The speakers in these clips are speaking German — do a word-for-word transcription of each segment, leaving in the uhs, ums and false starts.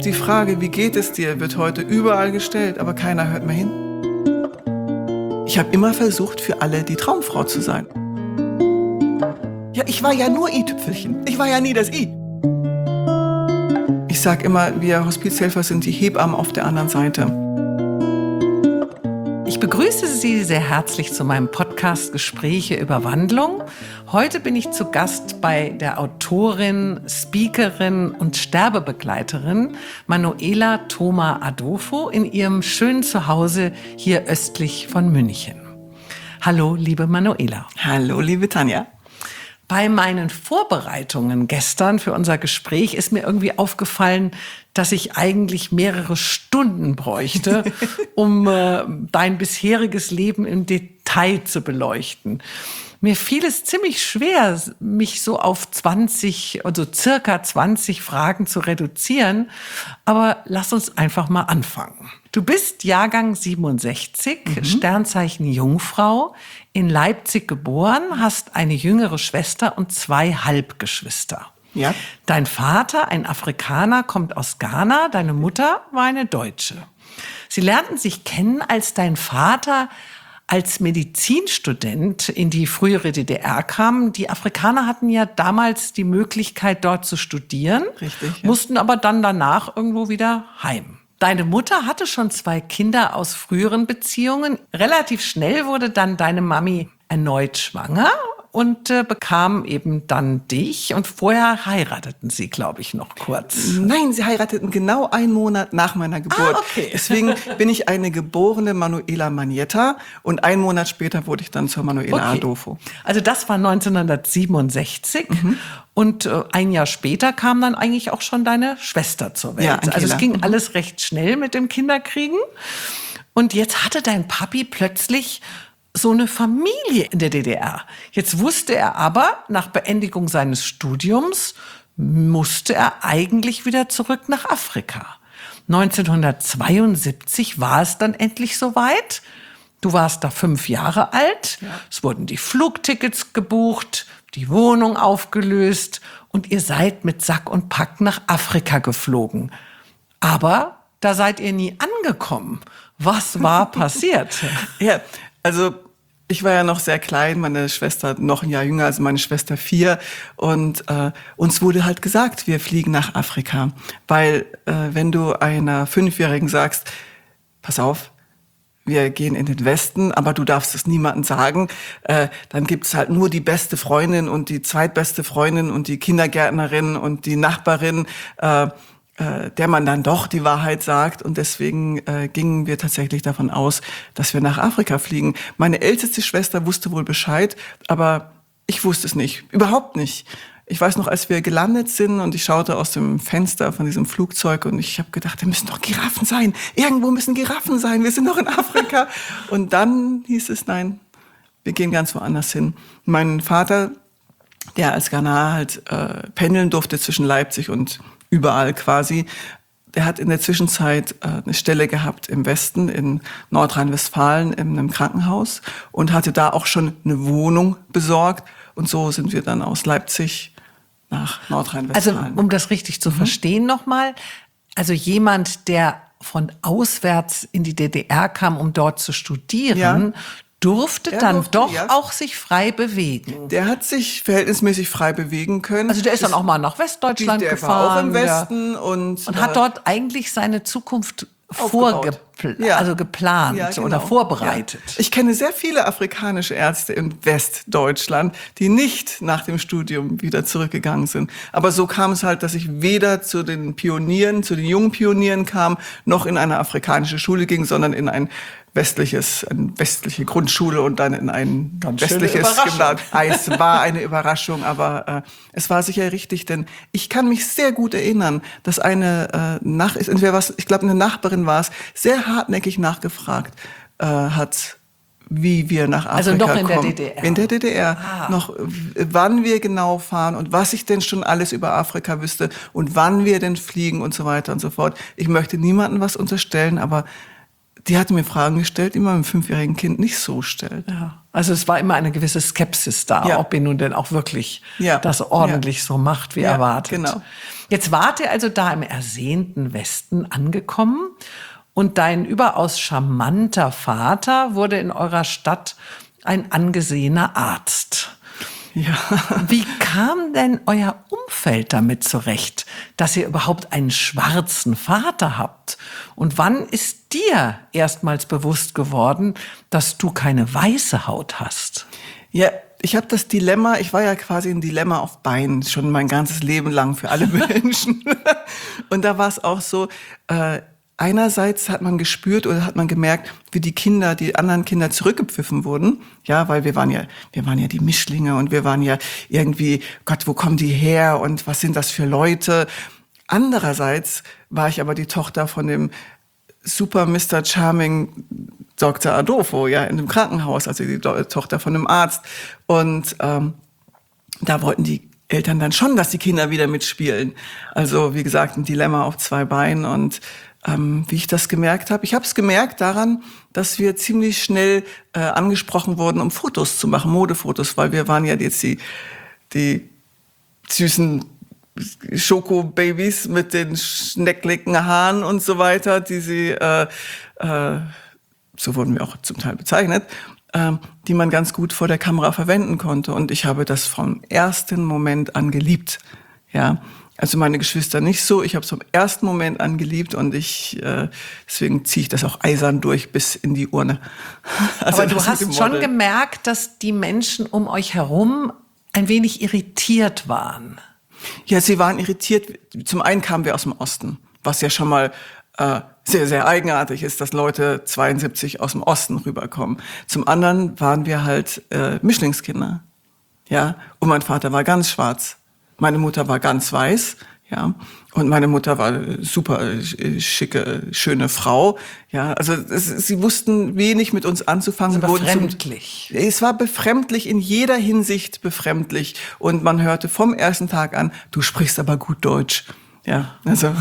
Die Frage, wie geht es dir, wird heute überall gestellt, aber keiner hört mehr hin. Ich habe immer versucht, für alle die Traumfrau zu sein. Ja, ich war ja nur i-Tüpfelchen. Ich war ja nie das I. Ich sag immer, wir Hospizhelfer sind die Hebammen auf der anderen Seite. Ich begrüße Sie sehr herzlich zu meinem Podcast Gespräche über Wandlung. Heute bin ich zu Gast bei der Autorin, Speakerin und Sterbebegleiterin Manuela Thoma-Adolfo in ihrem schönen Zuhause hier östlich von München. Hallo, liebe Manuela. Hallo, liebe Tanja. Bei meinen Vorbereitungen gestern für unser Gespräch ist mir irgendwie aufgefallen, dass ich eigentlich mehrere Stunden bräuchte, um äh, dein bisheriges Leben im Detail zu beleuchten. Mir fiel es ziemlich schwer, mich so auf zwanzig, also circa zwanzig Fragen zu reduzieren. Aber lass uns einfach mal anfangen. Du bist Jahrgang siebenundsechzig, mhm. Sternzeichen Jungfrau, in Leipzig geboren, hast eine jüngere Schwester und zwei Halbgeschwister. Ja. Dein Vater, ein Afrikaner, kommt aus Ghana, deine Mutter war eine Deutsche. Sie lernten sich kennen, als dein Vater als Medizinstudent in die frühere D D R kam. Die Afrikaner hatten ja damals die Möglichkeit, dort zu studieren, Richtig, ja. mussten aber dann danach irgendwo wieder heim. Deine Mutter hatte schon zwei Kinder aus früheren Beziehungen. Relativ schnell wurde dann deine Mami erneut schwanger und äh, bekam eben dann dich. Und vorher heirateten sie, glaube ich, noch kurz. Nein, sie heirateten genau einen Monat nach meiner Geburt. Ah, okay. Deswegen bin ich eine geborene Manuela Manietta und einen Monat später wurde ich dann zur Manuela Okay. Adolfo. Also das war neunzehnhundertsiebenundsechzig. Mhm. Und äh, ein Jahr später kam dann eigentlich auch schon deine Schwester zur Welt. Ja, Angela. Also es ging Mhm. alles recht schnell mit dem Kinderkriegen. Und jetzt hatte dein Papi plötzlich so eine Familie in der D D R. Jetzt wusste er aber, nach Beendigung seines Studiums musste er eigentlich wieder zurück nach Afrika. neunzehnhundertzweiundsiebzig war es dann endlich soweit. Du warst da fünf Jahre alt. Ja. Es wurden die Flugtickets gebucht, die Wohnung aufgelöst und ihr seid mit Sack und Pack nach Afrika geflogen. Aber da seid ihr nie angekommen. Was war passiert? Ja, also ich war ja noch sehr klein, meine Schwester noch ein Jahr jünger, also meine Schwester vier. Und äh, uns wurde halt gesagt, wir fliegen nach Afrika. Weil äh, wenn du einer Fünfjährigen sagst, pass auf, wir gehen in den Westen, aber du darfst es niemandem sagen, äh, dann gibt's halt nur die beste Freundin und die zweitbeste Freundin und die Kindergärtnerin und die Nachbarin, äh, der man dann doch die Wahrheit sagt. Und deswegen äh, gingen wir tatsächlich davon aus, dass wir nach Afrika fliegen. Meine älteste Schwester wusste wohl Bescheid, aber ich wusste es nicht. Überhaupt nicht. Ich weiß noch, als wir gelandet sind und ich schaute aus dem Fenster von diesem Flugzeug und ich habe gedacht, da müssen doch Giraffen sein. Irgendwo müssen Giraffen sein. Wir sind doch in Afrika. Und dann hieß es, nein, wir gehen ganz woanders hin. Mein Vater, der als Ghanaer halt äh, pendeln durfte zwischen Leipzig und überall quasi. Der hat in der Zwischenzeit äh, eine Stelle gehabt im Westen, in Nordrhein-Westfalen, in einem Krankenhaus und hatte da auch schon eine Wohnung besorgt. Und so sind wir dann aus Leipzig nach Nordrhein-Westfalen. Also um das richtig zu mhm. verstehen nochmal, also jemand, der von auswärts in die D D R kam, um dort zu studieren, ja. durfte er dann durfte, doch ja. auch sich frei bewegen. Der hat sich verhältnismäßig frei bewegen können. Also der ist dann auch mal nach Westdeutschland der gefahren. Der war auch im Westen. Ja. Und, und hat dort eigentlich seine Zukunft vorgeplant, ja. also geplant ja, genau. oder vorbereitet. Ja. Ich kenne sehr viele afrikanische Ärzte in Westdeutschland, die nicht nach dem Studium wieder zurückgegangen sind. Aber so kam es halt, dass ich weder zu den Pionieren, zu den jungen Pionieren kam, noch in eine afrikanische Schule ging, sondern in ein westliches, eine westliche Grundschule und dann in ein Ganz westliches Gymnasium. Es war eine Überraschung, aber äh, es war sicher richtig, denn ich kann mich sehr gut erinnern, dass eine äh, nach, entweder was, ich glaube eine Nachbarin war es, sehr hartnäckig nachgefragt äh, hat, wie wir nach Afrika also noch in kommen. der D D R. In der D D R. Ah. Noch, wann wir genau fahren und was ich denn schon alles über Afrika wüsste und wann wir denn fliegen und so weiter und so fort. Ich möchte niemandem was unterstellen, aber die hat mir Fragen gestellt, die man einem fünfjährigen Kind nicht so stellt. Ja. Also es war immer eine gewisse Skepsis da, Ja. ob ihr nun denn auch wirklich Ja. das ordentlich Ja. so macht, wie Ja, erwartet. genau. Jetzt wart ihr also da im ersehnten Westen angekommen und dein überaus charmanter Vater wurde in eurer Stadt ein angesehener Arzt. Ja. Wie kam denn euer Umfeld damit zurecht, dass ihr überhaupt einen schwarzen Vater habt? Und wann ist dir erstmals bewusst geworden, dass du keine weiße Haut hast? Ja, ich habe das Dilemma, ich war ja quasi ein Dilemma auf Beinen, schon mein ganzes Leben lang für alle Menschen. Und da war es auch so, äh, einerseits hat man gespürt oder hat man gemerkt, wie die Kinder, die anderen Kinder zurückgepfiffen wurden. Ja, weil wir waren ja, wir waren ja die Mischlinge und wir waren ja irgendwie, Gott, wo kommen die her und was sind das für Leute? Andererseits war ich aber die Tochter von dem super Mister Charming Doktor Adolfo, ja, in dem Krankenhaus, also die Do- Tochter von einem Arzt. Und ähm, da wollten die Eltern dann schon, dass die Kinder wieder mitspielen. Also wie gesagt, ein Dilemma auf zwei Beinen. Und ähm, wie ich das gemerkt habe, ich habe es gemerkt daran, dass wir ziemlich schnell äh, angesprochen wurden, um Fotos zu machen, Modefotos, weil wir waren ja jetzt die, die süßen Schoko-Babys mit den schneckligen Haaren und so weiter, die sie, äh, äh, so wurden wir auch zum Teil bezeichnet, äh, die man ganz gut vor der Kamera verwenden konnte. Und ich habe das vom ersten Moment an geliebt. Ja, also meine Geschwister nicht so. Ich habe es vom ersten Moment an geliebt und ich, äh, deswegen ziehe ich das auch eisern durch bis in die Urne. Also Aber du das mit dem hast schon Model. gemerkt, dass die Menschen um euch herum ein wenig irritiert waren. Ja, sie waren irritiert. Zum einen kamen wir aus dem Osten, was ja schon mal äh, sehr, sehr eigenartig ist, dass Leute zweiundsiebzig aus dem Osten rüberkommen. Zum anderen waren wir halt äh, Mischlingskinder. Ja, und mein Vater war ganz schwarz. Meine Mutter war ganz weiß. Ja, und meine Mutter war eine super äh, schicke, schöne Frau. Ja, also es, sie wussten wenig mit uns anzufangen. Also Wir wurden zum- befremdlich. Es war befremdlich, in jeder Hinsicht befremdlich. Und man hörte vom ersten Tag an, du sprichst aber gut Deutsch. Ja, also.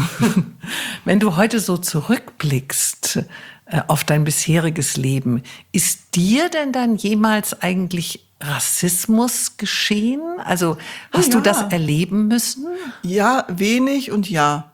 Wenn du heute so zurückblickst äh, auf dein bisheriges Leben, ist dir denn dann jemals eigentlich Rassismus geschehen? Also hast Oh, du ja. das erleben müssen? Ja, wenig und ja.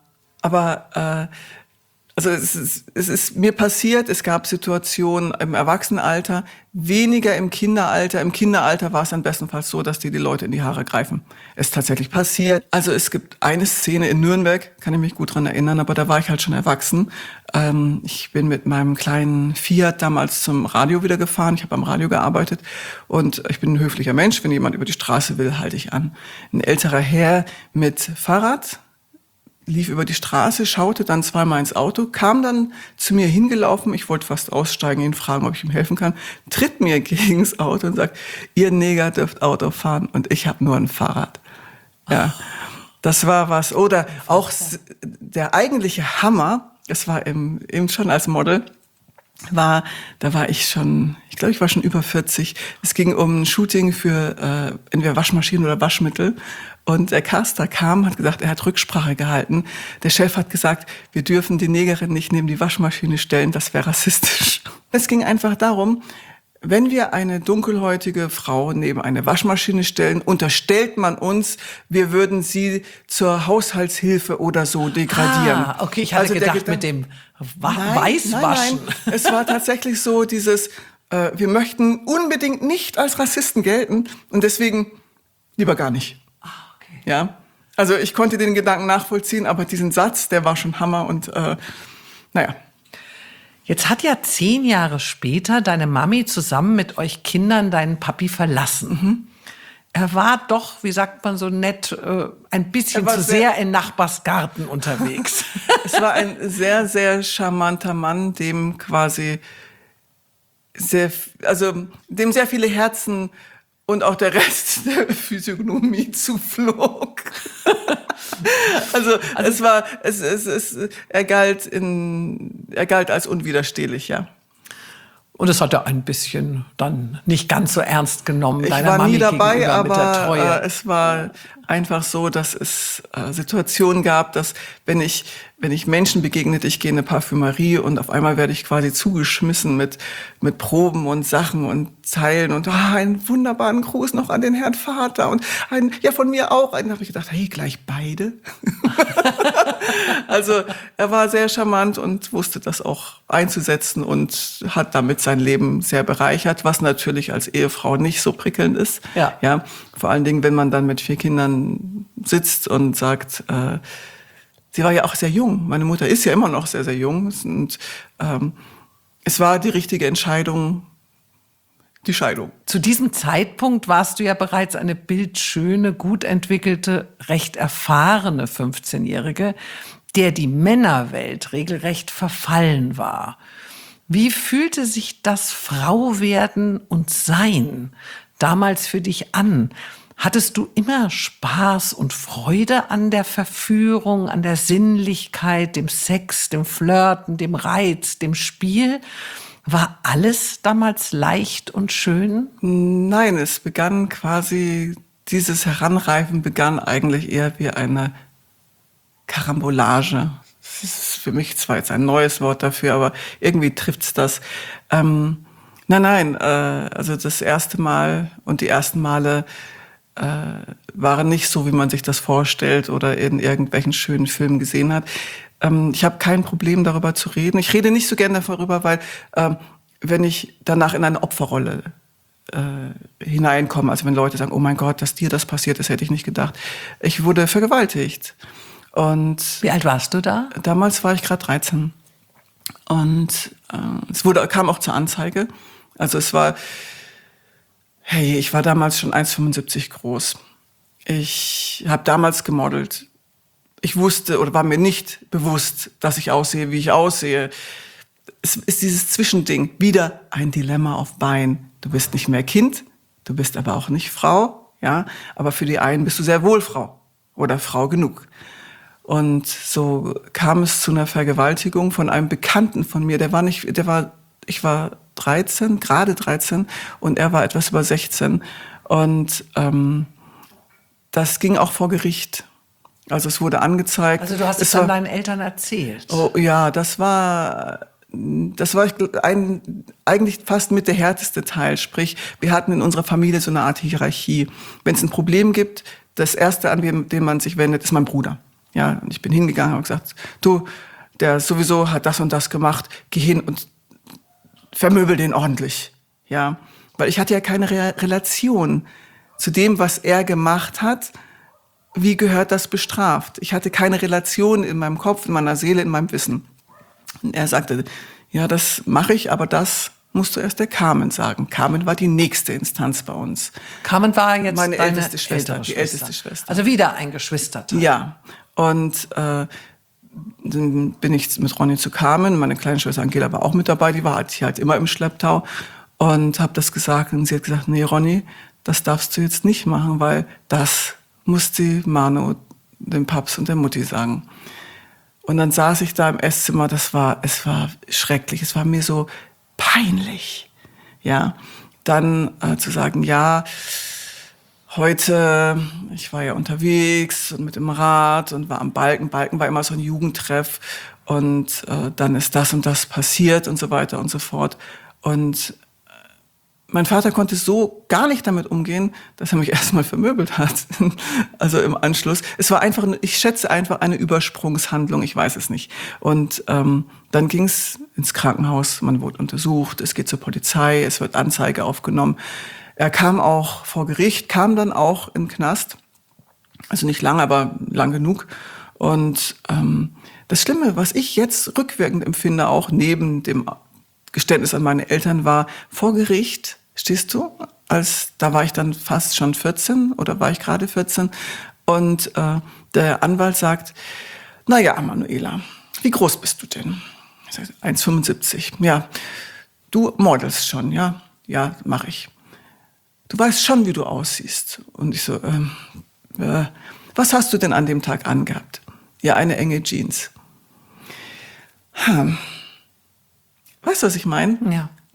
Aber äh, also es ist, es ist mir passiert, es gab Situationen im Erwachsenenalter, weniger im Kinderalter. Im Kinderalter war es dann bestenfalls so, dass die die Leute in die Haare greifen. Es ist tatsächlich passiert. Also es gibt eine Szene in Nürnberg, kann ich mich gut dran erinnern, aber da war ich halt schon erwachsen. Ähm, ich bin mit meinem kleinen Fiat damals zum Radio wieder gefahren. Ich habe am Radio gearbeitet und ich bin ein höflicher Mensch. Wenn jemand über die Straße will, halte ich an. Ein älterer Herr mit Fahrrad lief über die Straße, schaute dann zweimal ins Auto, kam dann zu mir hingelaufen, ich wollte fast aussteigen, ihn fragen, ob ich ihm helfen kann, tritt mir gegens Auto und sagt, ihr Neger dürft Auto fahren und ich habe nur ein Fahrrad. Ja, das war was. Oder auch s- der eigentliche Hammer, das war im, eben schon als Model, war, da war ich schon, ich glaube, ich war schon über vierzig. Es ging um ein Shooting für äh, entweder Waschmaschinen oder Waschmittel. Und der Caster kam, hat gesagt, er hat Rücksprache gehalten. Der Chef hat gesagt, wir dürfen die Negerin nicht neben die Waschmaschine stellen, das wäre rassistisch. Es ging einfach darum, wenn wir eine dunkelhäutige Frau neben eine Waschmaschine stellen, unterstellt man uns, wir würden sie zur Haushaltshilfe oder so degradieren. Ah, okay, ich hatte Also der gedacht Gedan- mit dem Wa Nein, Weißwaschen. Nein, nein. Es war tatsächlich so dieses, äh, wir möchten unbedingt nicht als Rassisten gelten und deswegen lieber gar nicht. Ah, okay. Ja, also ich konnte den Gedanken nachvollziehen, aber diesen Satz, der war schon Hammer und äh, naja. Jetzt hat ja zehn Jahre später deine Mami zusammen mit euch Kindern deinen Papi verlassen. Mhm. Er war doch, wie sagt man so nett, äh, ein bisschen Er war zu sehr- sehr in Nachbarsgarten unterwegs. Es war ein sehr, sehr charmanter Mann, dem quasi sehr, also dem sehr viele Herzen und auch der Rest der Physiognomie zuflog. also, es war, es, es, es, er galt in, er galt als unwiderstehlich, ja. Und das hat er ein bisschen dann nicht ganz so ernst genommen. Ich deiner war Mami nie dabei, gegenüber mit der aber Treue. äh, es war einfach so, dass es äh, Situationen gab, dass wenn ich wenn ich Menschen begegnete, ich gehe in eine Parfümerie und auf einmal werde ich quasi zugeschmissen mit mit Proben und Sachen und Zeilen und ah, einen wunderbaren Gruß noch an den Herrn Vater und ein ja von mir auch. Einen habe ich gedacht, hey, gleich beide. Also er war sehr charmant und wusste das auch einzusetzen und hat damit sein Leben sehr bereichert, was natürlich als Ehefrau nicht so prickelnd ist. Ja. Ja, vor allen Dingen, wenn man dann mit vier Kindern sitzt und sagt, äh, sie war ja auch sehr jung. Meine Mutter ist ja immer noch sehr, sehr jung. Und ähm, es war die richtige Entscheidung, die Scheidung. Zu diesem Zeitpunkt warst du ja bereits eine bildschöne, gut entwickelte, recht erfahrene fünfzehnjährige, der die Männerwelt regelrecht verfallen war. Wie fühlte sich das Frauwerden und Sein damals für dich an? Hattest du immer Spaß und Freude an der Verführung, an der Sinnlichkeit, dem Sex, dem Flirten, dem Reiz, dem Spiel? War alles damals leicht und schön? Nein, es begann quasi, dieses Heranreifen begann eigentlich eher wie eine Karambolage. Das ist für mich zwar jetzt ein neues Wort dafür, aber irgendwie trifft's das. Ähm, nein, nein, äh, also das erste Mal und die ersten Male äh, waren nicht so, wie man sich das vorstellt oder in irgendwelchen schönen Filmen gesehen hat. Ähm, ich habe kein Problem, darüber zu reden. Ich rede nicht so gerne darüber, weil ähm, wenn ich danach in eine Opferrolle äh, hineinkomme, also wenn Leute sagen, oh mein Gott, dass dir das passiert ist, hätte ich nicht gedacht. Ich wurde vergewaltigt. Und wie alt warst du da? Damals war ich gerade dreizehn. Und äh, es wurde, kam auch zur Anzeige. Also es war, hey, ich war damals schon eins Komma fünfundsiebzig groß. Ich habe damals gemodelt. Ich wusste oder war mir nicht bewusst, dass ich aussehe, wie ich aussehe. Es ist dieses Zwischending, wieder ein Dilemma auf Bein. Du bist nicht mehr Kind, du bist aber auch nicht Frau, ja. Aber für die einen bist du sehr wohl Frau oder Frau genug. Und so kam es zu einer Vergewaltigung von einem Bekannten von mir. Der war nicht, der war, ich war dreizehn, gerade dreizehn, und er war etwas über sechzehn. Und ähm, das ging auch vor Gericht. Also es wurde angezeigt. Also du hast es, es dann deinen Eltern erzählt? Oh ja, das war, das war ein, eigentlich fast mit der härteste Teil. Sprich, wir hatten in unserer Familie so eine Art Hierarchie. Wenn es ein Problem gibt, das Erste, an dem man sich wendet, ist mein Bruder. Ja, und ich bin hingegangen und gesagt, du, der sowieso hat das und das gemacht, geh hin und vermöbel den ordentlich. Ja, weil ich hatte ja keine Re- Relation zu dem, was er gemacht hat. Wie gehört das bestraft? Ich hatte keine Relation in meinem Kopf, in meiner Seele, in meinem Wissen. Und er sagte, ja, das mache ich, aber das musst du erst der Carmen sagen. Carmen war die nächste Instanz bei uns. Carmen war jetzt meine deine älteste Schwester, ältere die Schwester. älteste Schwester. Also wieder ein Geschwisterteil. Ja, und äh, dann bin ich mit Ronny zu Carmen. Meine kleine Schwester Angela war auch mit dabei. Die war halt, hier halt immer im Schlepptau. Und habe das gesagt. Und sie hat gesagt, nee, Ronny, das darfst du jetzt nicht machen, weil das muss die Manu dem Paps und der Mutti sagen. Und dann saß ich da im Esszimmer. Das war, es war schrecklich. Es war mir so peinlich. Ja, dann äh, zu sagen, ja, heute, ich war ja unterwegs und mit dem Rad und war am Balken. Balken war immer so ein Jugendtreff. Und äh, dann ist das und das passiert und so weiter und so fort. Und äh, mein Vater konnte so gar nicht damit umgehen, dass er mich erstmal vermöbelt hat. Also im Anschluss. Es war einfach, ich schätze einfach eine Übersprungshandlung, ich weiß es nicht. Und ähm, dann ging es ins Krankenhaus, man wurde untersucht, es geht zur Polizei, es wird Anzeige aufgenommen. Er kam auch vor Gericht, kam dann auch in den Knast. Also nicht lang, aber lang genug. Und ähm, das Schlimme, was ich jetzt rückwirkend empfinde, auch neben dem Geständnis an meine Eltern, war vor Gericht, stehst du, als da war ich dann fast schon vierzehn oder war ich gerade vierzehn. Und äh, der Anwalt sagt, na ja, Manuela, wie groß bist du denn? Ich sage, eins Komma fünfundsiebzig. Ja, du modelst schon, ja? Ja, mache ich. Du weißt schon, wie du aussiehst. Und ich so, ähm, äh, was hast du denn an dem Tag angehabt? Ja, eine enge Jeans. Hm. Weißt du, was ich meine? Ja.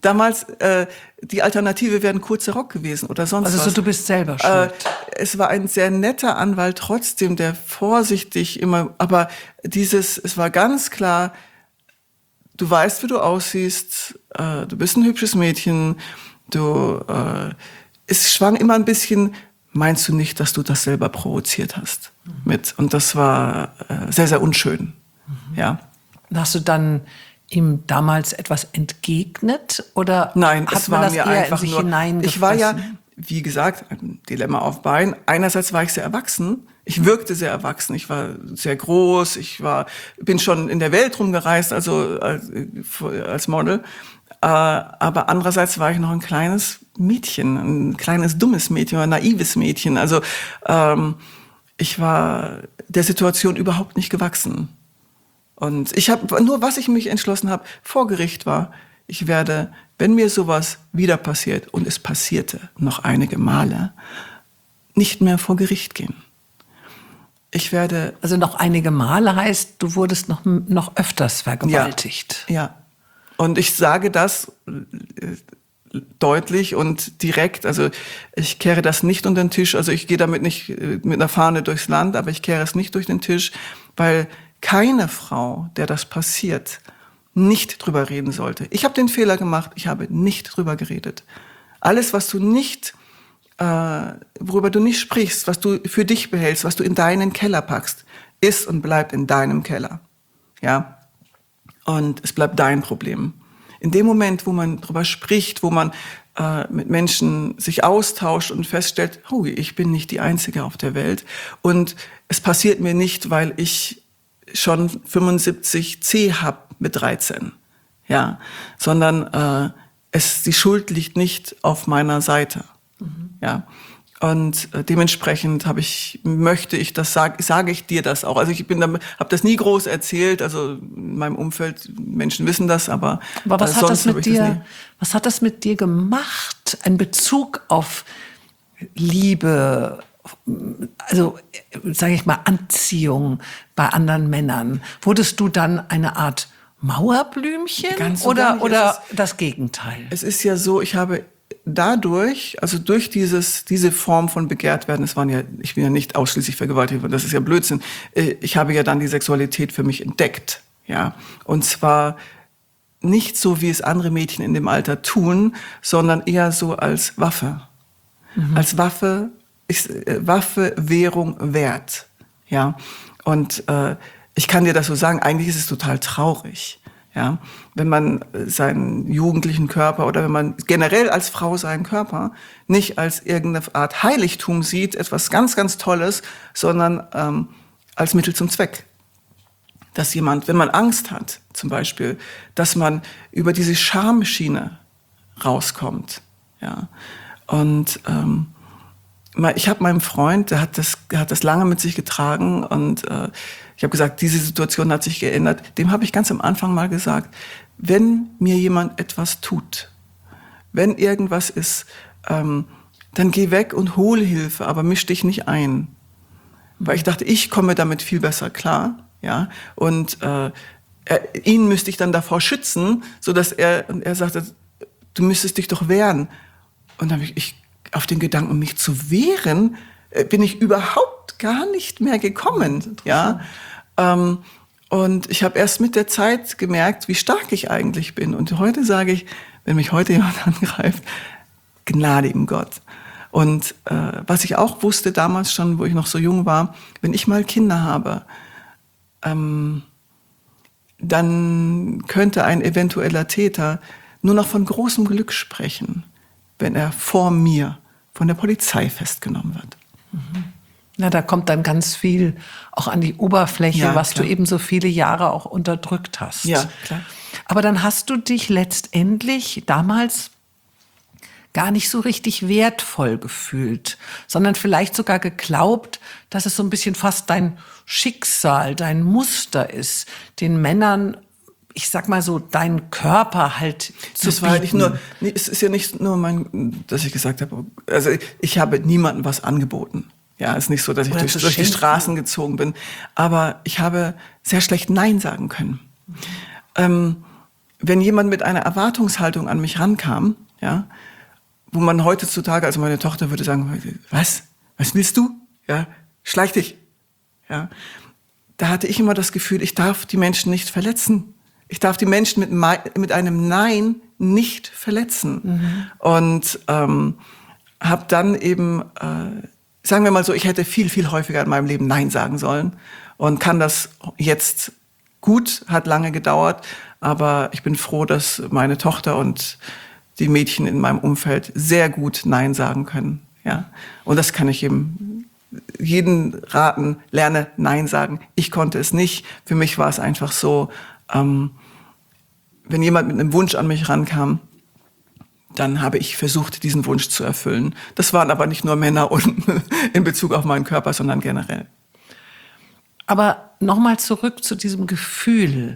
Damals, äh, die Alternative wäre ein kurzer Rock gewesen oder sonst Also was. so, du bist selber Äh, schuld. es war ein sehr netter Anwalt trotzdem, der vorsichtig immer, aber dieses, es war ganz klar, du weißt, wie du aussiehst, äh, du bist ein hübsches Mädchen, du, äh, es schwang immer ein bisschen, meinst du nicht, dass du das selber provoziert hast mhm. mit? Und das war äh, sehr, sehr unschön, mhm. ja. Hast du dann ihm damals etwas entgegnet oder Nein, hat es man war das mir eher einfach in sich nur, hineingefressen? ich war ja, wie gesagt, ein Dilemma auf Bein. Einerseits war ich sehr erwachsen. Ich wirkte sehr erwachsen. Ich war sehr groß. Ich war, bin schon in der Welt rumgereist, also als, als Model. Aber andererseits war ich noch ein kleines Mädchen, ein kleines dummes Mädchen, ein naives Mädchen. Also ähm, ich war der Situation überhaupt nicht gewachsen. Und ich habe nur, was ich mich entschlossen habe, vor Gericht war, ich werde, wenn mir sowas wieder passiert, und es passierte noch einige Male, nicht mehr vor Gericht gehen. Ich werde... Also noch einige Male heißt, du wurdest noch, noch öfters vergewaltigt. Ja, ja. Und ich sage das äh, deutlich und direkt, also ich kehre das nicht unter den Tisch, also ich gehe damit nicht äh, mit einer Fahne durchs Land, aber ich kehre es nicht durch den Tisch, weil keine Frau, der das passiert, nicht drüber reden sollte. Ich habe den Fehler gemacht, ich habe nicht drüber geredet. Alles, was du nicht, äh, worüber du nicht sprichst, was du für dich behältst, was du in deinen Keller packst, ist und bleibt in deinem Keller. Ja? Und es bleibt dein Problem. In dem Moment, wo man drüber spricht, wo man äh, mit Menschen sich austauscht und feststellt, oh, ich bin nicht die Einzige auf der Welt. Und es passiert mir nicht, weil ich schon fünfundsiebzig C hab mit dreizehn, ja, sondern äh, es die Schuld liegt nicht auf meiner Seite, mhm. ja. Und äh, dementsprechend habe ich möchte ich das sage sage ich dir das auch. Also ich bin habe das nie groß erzählt. Also in meinem Umfeld Menschen wissen das, aber, aber was äh, hat das sonst mit das dir? nie. Was hat das mit dir gemacht? Ein Bezug auf Liebe. Also, sage ich mal, Anziehung bei anderen Männern. Wurdest du dann eine Art Mauerblümchen Ganz so gar oder, nicht. oder Es ist- das Gegenteil? Es ist ja so, ich habe dadurch, also durch dieses, diese Form von Begehrtwerden, es waren ja, ich bin ja nicht ausschließlich vergewaltigt worden, das ist ja Blödsinn. Äh, Ich habe ja dann die Sexualität für mich entdeckt, ja. Und zwar nicht so, wie es andere Mädchen in dem Alter tun, sondern eher so als Waffe. Mhm. Als Waffe, ist, äh, Waffe, Währung, Wert, ja. Und äh, ich kann dir das so sagen, eigentlich ist es total traurig. Ja, wenn man seinen jugendlichen Körper oder wenn man generell als Frau seinen Körper nicht als irgendeine Art Heiligtum sieht, etwas ganz, ganz Tolles, sondern ähm, als Mittel zum Zweck. Dass jemand, wenn man Angst hat, zum Beispiel, dass man über diese Schamschiene rauskommt. Ja, und ähm, ich habe meinem Freund, der hat das, der hat das lange mit sich getragen und äh, ich habe gesagt, diese Situation hat sich geändert. Dem habe ich ganz am Anfang mal gesagt, wenn mir jemand etwas tut, wenn irgendwas ist, ähm, dann geh weg und hol Hilfe, aber misch dich nicht ein. Weil ich dachte, ich komme damit viel besser klar, ja. Und äh, er, ihn müsste ich dann davor schützen, so dass er und er sagte, du müsstest dich doch wehren. Und dann habe ich, ich auf den Gedanken, mich zu wehren, äh, bin ich überhaupt gar nicht mehr gekommen, ja. Ähm, und ich habe erst mit der Zeit gemerkt, wie stark ich eigentlich bin. Und heute sage ich, wenn mich heute jemand angreift, Gnade ihm Gott. Und äh, was ich auch wusste damals schon, wo ich noch so jung war, wenn ich mal Kinder habe, ähm, dann könnte ein eventueller Täter nur noch von großem Glück sprechen, wenn er vor mir von der Polizei festgenommen wird. Mhm. Na, da kommt dann ganz viel auch an die Oberfläche, Ja, was klar. du eben so viele Jahre auch unterdrückt hast. Ja, klar. Aber dann hast du dich letztendlich damals gar nicht so richtig wertvoll gefühlt, sondern vielleicht sogar geglaubt, dass es so ein bisschen fast dein Schicksal, dein Muster ist, den Männern, ich sag mal so, deinen Körper halt zu Das war nicht bieten. nur, nee, es ist ja nicht nur mein, dass ich gesagt habe, also ich habe niemandem was angeboten. Ja, ist nicht so, dass ich Oder durch, zu durch die schenken. Straßen gezogen bin. Aber ich habe sehr schlecht Nein sagen können. Mhm. Ähm, wenn jemand mit einer Erwartungshaltung an mich rankam, ja, wo man heutzutage, also meine Tochter würde sagen, was, was willst du? Ja, schleich dich. Ja, da hatte ich immer das Gefühl, ich darf die Menschen nicht verletzen. Ich darf die Menschen mit, mit einem Nein nicht verletzen. Mhm. Und ähm, habe dann eben, äh, sagen wir mal so, ich hätte viel, viel häufiger in meinem Leben Nein sagen sollen und kann das jetzt gut, hat lange gedauert, aber ich bin froh, dass meine Tochter und die Mädchen in meinem Umfeld sehr gut Nein sagen können. Ja? Und das kann ich eben jeden raten, lerne Nein sagen. Ich konnte es nicht. Für mich war es einfach so, ähm, wenn jemand mit einem Wunsch an mich rankam, dann habe ich versucht, diesen Wunsch zu erfüllen. Das waren aber nicht nur Männer und in Bezug auf meinen Körper, sondern generell. Aber nochmal zurück zu diesem Gefühl.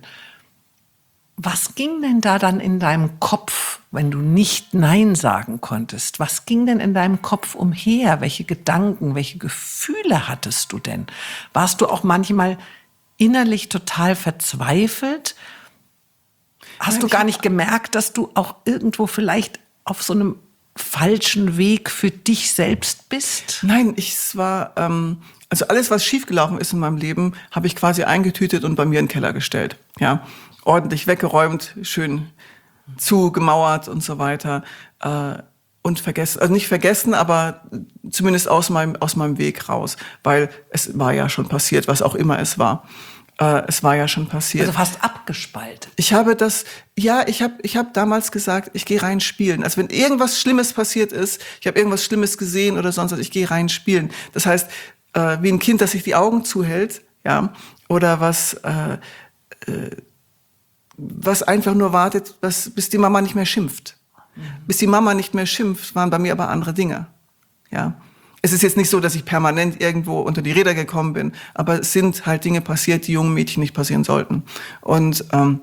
Was ging denn da dann in deinem Kopf, wenn du nicht Nein sagen konntest? Was ging denn in deinem Kopf umher? Welche Gedanken, welche Gefühle hattest du denn? Warst du auch manchmal innerlich total verzweifelt? Hast Nein, du gar nicht gemerkt, dass du auch irgendwo vielleicht auf so einem falschen Weg für dich selbst bist? Nein, ich war, ähm, also alles, was schiefgelaufen ist in meinem Leben, habe ich quasi eingetütet und bei mir in den Keller gestellt. Ja, ordentlich weggeräumt, schön zugemauert und so weiter. Äh, und vergessen, also nicht vergessen, aber zumindest aus meinem, aus meinem Weg raus. Weil es war ja schon passiert, was auch immer es war. Äh, es war ja schon passiert. Also fast abgespalten. Ich habe das, ja, ich habe ich hab damals gesagt, ich gehe rein spielen. Also wenn irgendwas Schlimmes passiert ist, ich habe irgendwas Schlimmes gesehen oder sonst was, ich gehe rein spielen. Das heißt, äh, wie ein Kind, das sich die Augen zuhält, ja, oder was, äh, äh, was einfach nur wartet, was, bis die Mama nicht mehr schimpft. Mhm. Bis die Mama nicht mehr schimpft, waren bei mir aber andere Dinge, ja. Es ist jetzt nicht so, dass ich permanent irgendwo unter die Räder gekommen bin, aber es sind halt Dinge passiert, die jungen Mädchen nicht passieren sollten. Und ähm,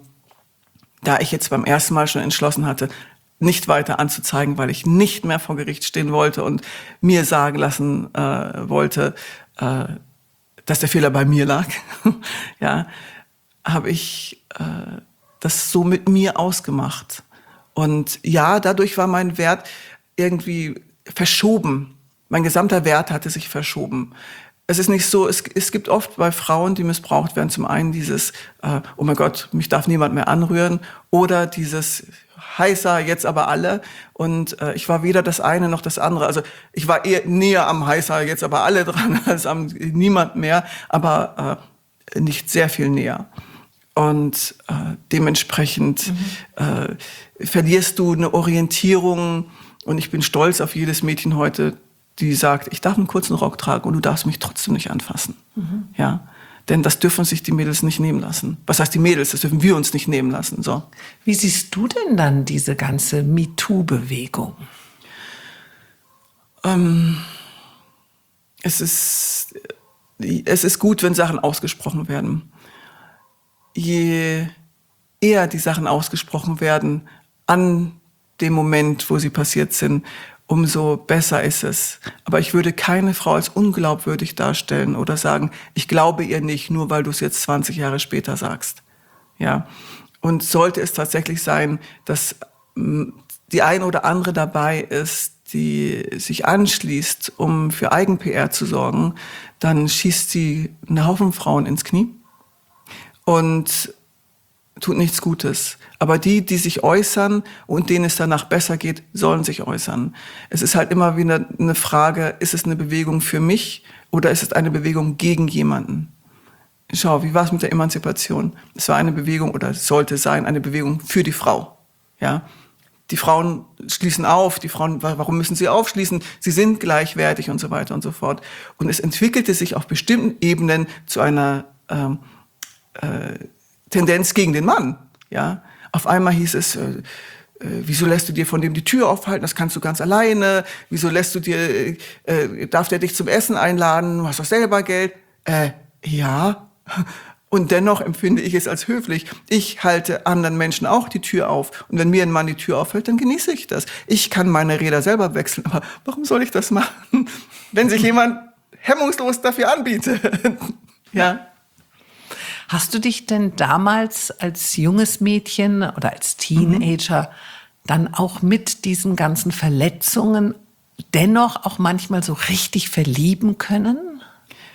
da ich jetzt beim ersten Mal schon entschlossen hatte, nicht weiter anzuzeigen, weil ich nicht mehr vor Gericht stehen wollte und mir sagen lassen äh, wollte, äh, dass der Fehler bei mir lag, ja, habe ich äh, das so mit mir ausgemacht. Und ja, dadurch war mein Wert irgendwie verschoben. Mein gesamter Wert hatte sich verschoben. Es ist nicht so, es, es gibt oft bei Frauen, die missbraucht werden, zum einen dieses, äh, oh mein Gott, mich darf niemand mehr anrühren, oder dieses heißer, jetzt aber alle. Und äh, ich war weder das eine noch das andere. Also ich war eher näher am heißer, jetzt aber alle dran, als am niemand mehr, aber äh, nicht sehr viel näher. Und äh, dementsprechend mhm. äh, verlierst du eine Orientierung. Und ich bin stolz auf jedes Mädchen heute, die sagt, ich darf einen kurzen Rock tragen und du darfst mich trotzdem nicht anfassen. Mhm. Ja, denn das dürfen sich die Mädels nicht nehmen lassen. Was heißt die Mädels? Das dürfen wir uns nicht nehmen lassen. So. Wie siehst du denn dann diese ganze MeToo-Bewegung? Ähm, es ist, es ist gut, wenn Sachen ausgesprochen werden. Je eher die Sachen ausgesprochen werden, an dem Moment, wo sie passiert sind, umso besser ist es. Aber ich würde keine Frau als unglaubwürdig darstellen oder sagen, ich glaube ihr nicht, nur weil du es jetzt zwanzig Jahre später sagst. Ja. Und sollte es tatsächlich sein, dass die eine oder andere dabei ist, die sich anschließt, um für Eigen-P R zu sorgen, dann schießt sie einen Haufen Frauen ins Knie und tut nichts Gutes. Aber die, die sich äußern und denen es danach besser geht, sollen sich äußern. Es ist halt immer wieder eine Frage, ist es eine Bewegung für mich oder ist es eine Bewegung gegen jemanden? Schau, wie war es mit der Emanzipation? Es war eine Bewegung oder es sollte sein, eine Bewegung für die Frau. Ja? Die Frauen schließen auf, die Frauen, warum müssen sie aufschließen? Sie sind gleichwertig und so weiter und so fort. Und es entwickelte sich auf bestimmten Ebenen zu einer ähm, äh, Tendenz gegen den Mann, ja. Auf einmal hieß es, äh, äh, wieso lässt du dir von dem die Tür aufhalten? Das kannst du ganz alleine. Wieso lässt du dir, äh, darf der dich zum Essen einladen? Du hast doch selber Geld. Äh, ja. Und dennoch empfinde ich es als höflich. Ich halte anderen Menschen auch die Tür auf. Und wenn mir ein Mann die Tür aufhält, dann genieße ich das. Ich kann meine Räder selber wechseln. Aber warum soll ich das machen, wenn sich jemand hemmungslos dafür anbietet? Ja. Hast du dich denn damals als junges Mädchen oder als Teenager mhm. dann auch mit diesen ganzen Verletzungen dennoch auch manchmal so richtig verlieben können?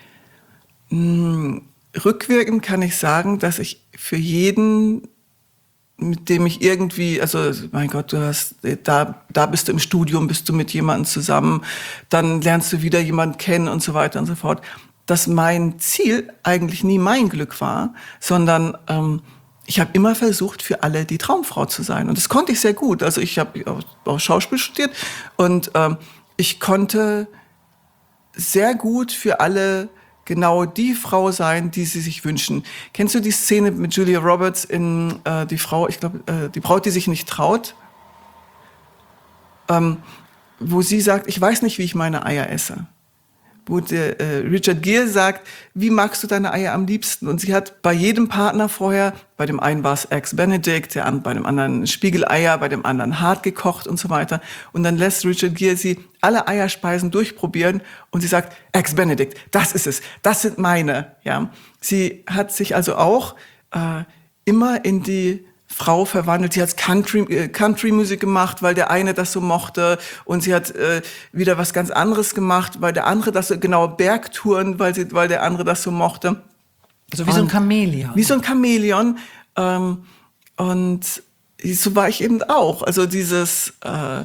Rückwirkend kann ich sagen, dass ich für jeden, mit dem ich irgendwie, also mein Gott, du hast, da, da bist du im Studium, bist du mit jemandem zusammen, dann lernst du wieder jemanden kennen und so weiter und so fort, dass mein Ziel eigentlich nie mein Glück war, sondern ähm, ich habe immer versucht, für alle die Traumfrau zu sein. Und das konnte ich sehr gut. Also ich habe auch, auch Schauspiel studiert und ähm, ich konnte sehr gut für alle genau die Frau sein, die sie sich wünschen. Kennst du die Szene mit Julia Roberts in äh, die Frau, ich glaube, äh, die Braut, die sich nicht traut? Ähm, wo sie sagt, ich weiß nicht, wie ich meine Eier esse. Wo der, äh, Richard Gere sagt, wie magst du deine Eier am liebsten? Und sie hat bei jedem Partner vorher, bei dem einen war es Eggs Benedict, der, bei dem anderen Spiegeleier, bei dem anderen hart gekocht und so weiter. Und dann lässt Richard Gere sie alle Eierspeisen durchprobieren und sie sagt, Eggs Benedict, das ist es, das sind meine. Ja, sie hat sich also auch äh, immer in die Frau verwandelt. Sie hat Country, äh, Country Music gemacht, weil der eine das so mochte. Und sie hat äh, wieder was ganz anderes gemacht, weil der andere das so, genau, Bergtouren, weil sie, weil der andere das so mochte. Also wie so ein Chamäleon. Wie so ein Chamäleon. Ähm, und so war ich eben auch. Also dieses, äh,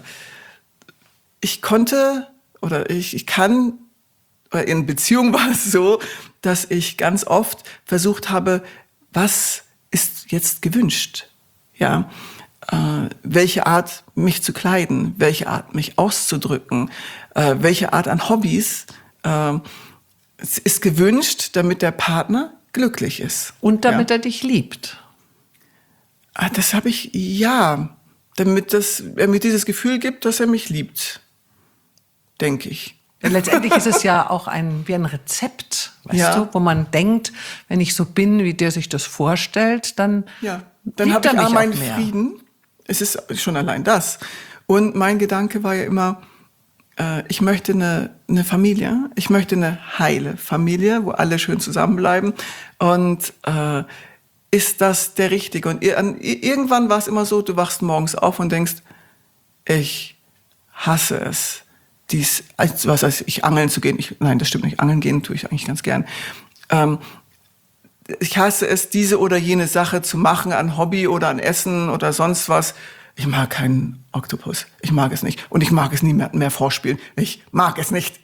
ich konnte, oder ich, ich kann, oder in Beziehung war es so, dass ich ganz oft versucht habe, was ist jetzt gewünscht? Ja, äh, welche Art, mich zu kleiden, welche Art, mich auszudrücken, äh, welche Art an Hobbys äh, ist gewünscht, damit der Partner glücklich ist. Und damit ja. er dich liebt. Ah, das habe ich, ja, damit das, er mir dieses Gefühl gibt, dass er mich liebt, denke ich. Letztendlich ist es ja auch ein, wie ein Rezept, weißt ja. du, wo man denkt, wenn ich so bin, wie der sich das vorstellt, dann ja. Dann habe ich auch meinen Frieden. Es ist schon allein das. Und mein Gedanke war ja immer, äh, ich möchte eine, eine Familie. Ich möchte eine heile Familie, wo alle schön zusammenbleiben. Und äh, ist das der Richtige? Und irgendwann war es immer so, du wachst morgens auf und denkst, ich hasse es, dies, was heißt ich, angeln zu gehen. Ich, nein, das stimmt nicht. Angeln gehen tue ich eigentlich ganz gern. Ähm, Ich hasse es, diese oder jene Sache zu machen, an Hobby oder an Essen oder sonst was. Ich mag keinen Oktopus. Ich mag es nicht. Und ich mag es nie mehr, mehr vorspielen. Ich mag es nicht.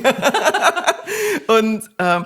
Und ähm,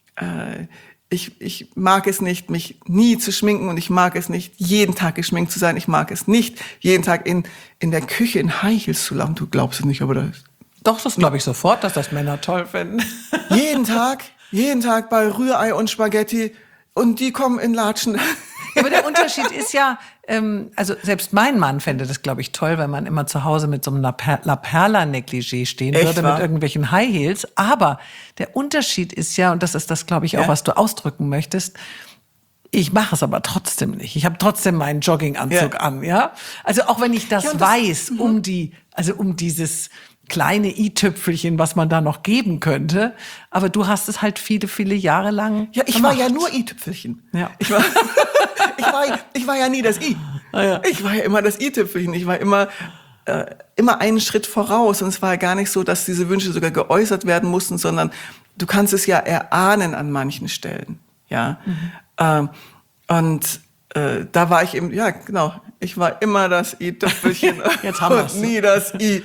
äh, ich, ich mag es nicht, mich nie zu schminken. Und ich mag es nicht, jeden Tag geschminkt zu sein. Ich mag es nicht, jeden Tag in, in der Küche in High Heels zu laufen. Du glaubst es nicht, aber das... Doch, das glaube ich sofort, dass das Männer toll finden. Jeden Tag, jeden Tag bei Rührei und Spaghetti. Und die kommen in Latschen. Aber der Unterschied ist ja, ähm, also selbst mein Mann fände das, glaube ich, toll, wenn man immer zu Hause mit so einem La, per- La Perla-Negligé stehen Echt, würde, wahr? mit irgendwelchen High Heels. Aber der Unterschied ist ja, und das ist das, glaube ich, auch, Ja. was du ausdrücken möchtest, ich mache es aber trotzdem nicht. Ich habe trotzdem meinen Jogginganzug Ja. an, ja. Also auch wenn ich das, Ja, und das- weiß, um die, also um dieses kleine i-Tüpfelchen, was man da noch geben könnte. Aber du hast es halt viele, viele Jahre lang Ja, ich gemacht. war ja nur i-Tüpfelchen. Ja. Ich war, ich war, ich war ja nie das I. Ah, ja. Ich war ja immer das i-Tüpfelchen. Ich war immer, äh, immer einen Schritt voraus. Und es war ja gar nicht so, dass diese Wünsche sogar geäußert werden mussten, sondern du kannst es ja erahnen an manchen Stellen. Ja. Mhm. Ähm, und äh, da war ich eben, ja, genau. Ich war immer das i-Tüpfelchen. Jetzt haben wir's. Und nie das I.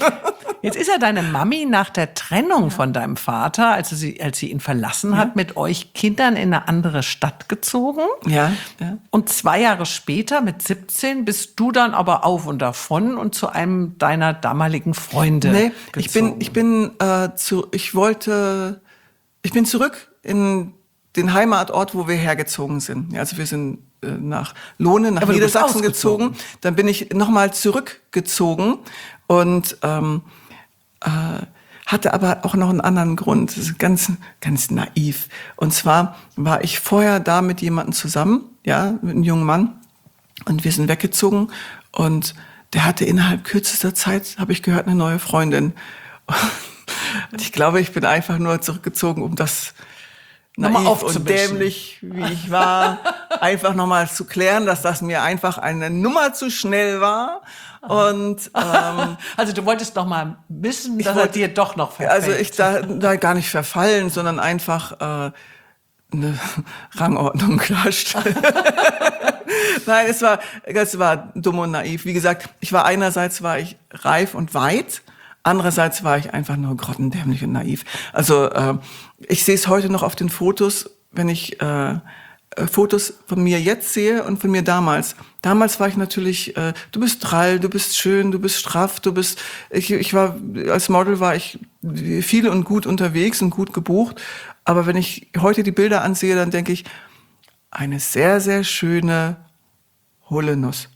Jetzt ist ja deine Mami nach der Trennung von deinem Vater, als sie, als sie ihn verlassen hat, mit euch Kindern in eine andere Stadt gezogen. Ja, ja. Und zwei Jahre später, mit siebzehn, bist du dann aber auf und davon und zu einem deiner damaligen Freunde Nee, gezogen. ich bin, ich bin äh, zu, ich wollte, ich bin zurück in den Heimatort, wo wir hergezogen sind. Ja, also wir sind äh, nach Lohne, nach Aber du bist Niedersachsen ausgezogen. gezogen. Dann bin ich nochmal zurückgezogen und ähm, äh, hatte aber auch noch einen anderen Grund. Das ist ganz, ganz naiv. Und zwar war ich vorher da mit jemandem zusammen, ja, mit einem jungen Mann. Und wir sind weggezogen und der hatte innerhalb kürzester Zeit, habe ich gehört, eine neue Freundin. Und ich glaube, ich bin einfach nur zurückgezogen, um das Nochmal naiv und aufzumischen. dämlich, wie ich war, einfach nochmal zu klären, dass das mir einfach eine Nummer zu schnell war. Und ähm, Also du wolltest noch mal wissen, dass er wollte- dir doch noch verfällt. also ich da, da gar nicht verfallen, sondern einfach äh, eine Rangordnung klarstellen. Nein, es war, es war dumm und naiv. Wie gesagt, ich war einerseits war ich reif und weit, andererseits war ich einfach nur grottendämlich und naiv. Also äh, ich sehe es heute noch auf den Fotos, wenn ich äh, äh, Fotos von mir jetzt sehe und von mir damals. Damals war ich natürlich, äh, du bist drall, du bist schön, du bist straff, du bist, ich, ich war, als Model war ich viel und gut unterwegs und gut gebucht. Aber wenn ich heute die Bilder ansehe, dann denke ich, eine sehr, sehr schöne hohle Nuss.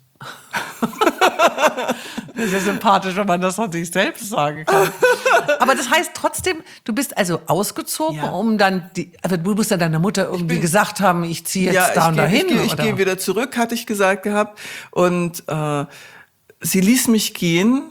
Sehr sympathisch, wenn man das von sich selbst sagen kann. Aber das heißt trotzdem, du bist also ausgezogen, Ja. um dann, die, also du musst ja deiner Mutter irgendwie bin- gesagt haben, ich ziehe jetzt da ich und gehe- dahin. Ich gehe ich oder? gehe wieder zurück, hatte ich gesagt gehabt. Und äh, sie ließ mich gehen.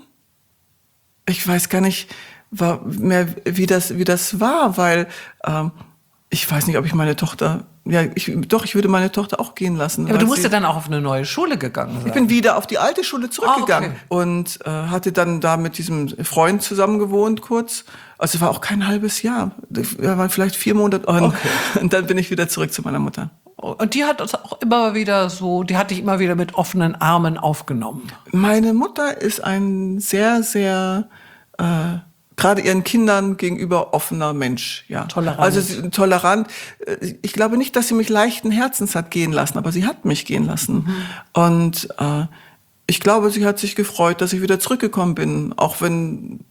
Ich weiß gar nicht war, mehr, wie das, wie das war, weil ähm, ich weiß nicht, ob ich meine Tochter, ja, ich, doch, ich würde meine Tochter auch gehen lassen. Ja, aber weil du musst sie- ja dann auch auf eine neue Schule gegangen sein. Ich bin wieder auf die alte Schule zurückgegangen Ah, okay. und äh, hatte dann da mit diesem Freund zusammen gewohnt kurz. Also es war auch kein halbes Jahr. Wir waren vielleicht vier Monate. Und, und dann bin ich wieder zurück zu meiner Mutter. Und die hat uns auch immer wieder so, die hat dich immer wieder mit offenen Armen aufgenommen. Meine Mutter ist ein sehr, sehr äh, gerade ihren Kindern gegenüber offener Mensch. Ja. Tolerant. Also sie, tolerant. Äh, Ich glaube nicht, dass sie mich leichten Herzens hat gehen lassen, aber sie hat mich gehen lassen. Mhm. Und äh, ich glaube, sie hat sich gefreut, dass ich wieder zurückgekommen bin, auch wenn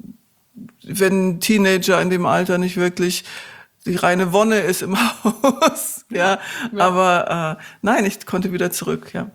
wenn Teenager in dem Alter nicht wirklich die reine Wonne ist im Haus. Ja, ja. Aber äh, nein, ich konnte wieder zurück. Ja.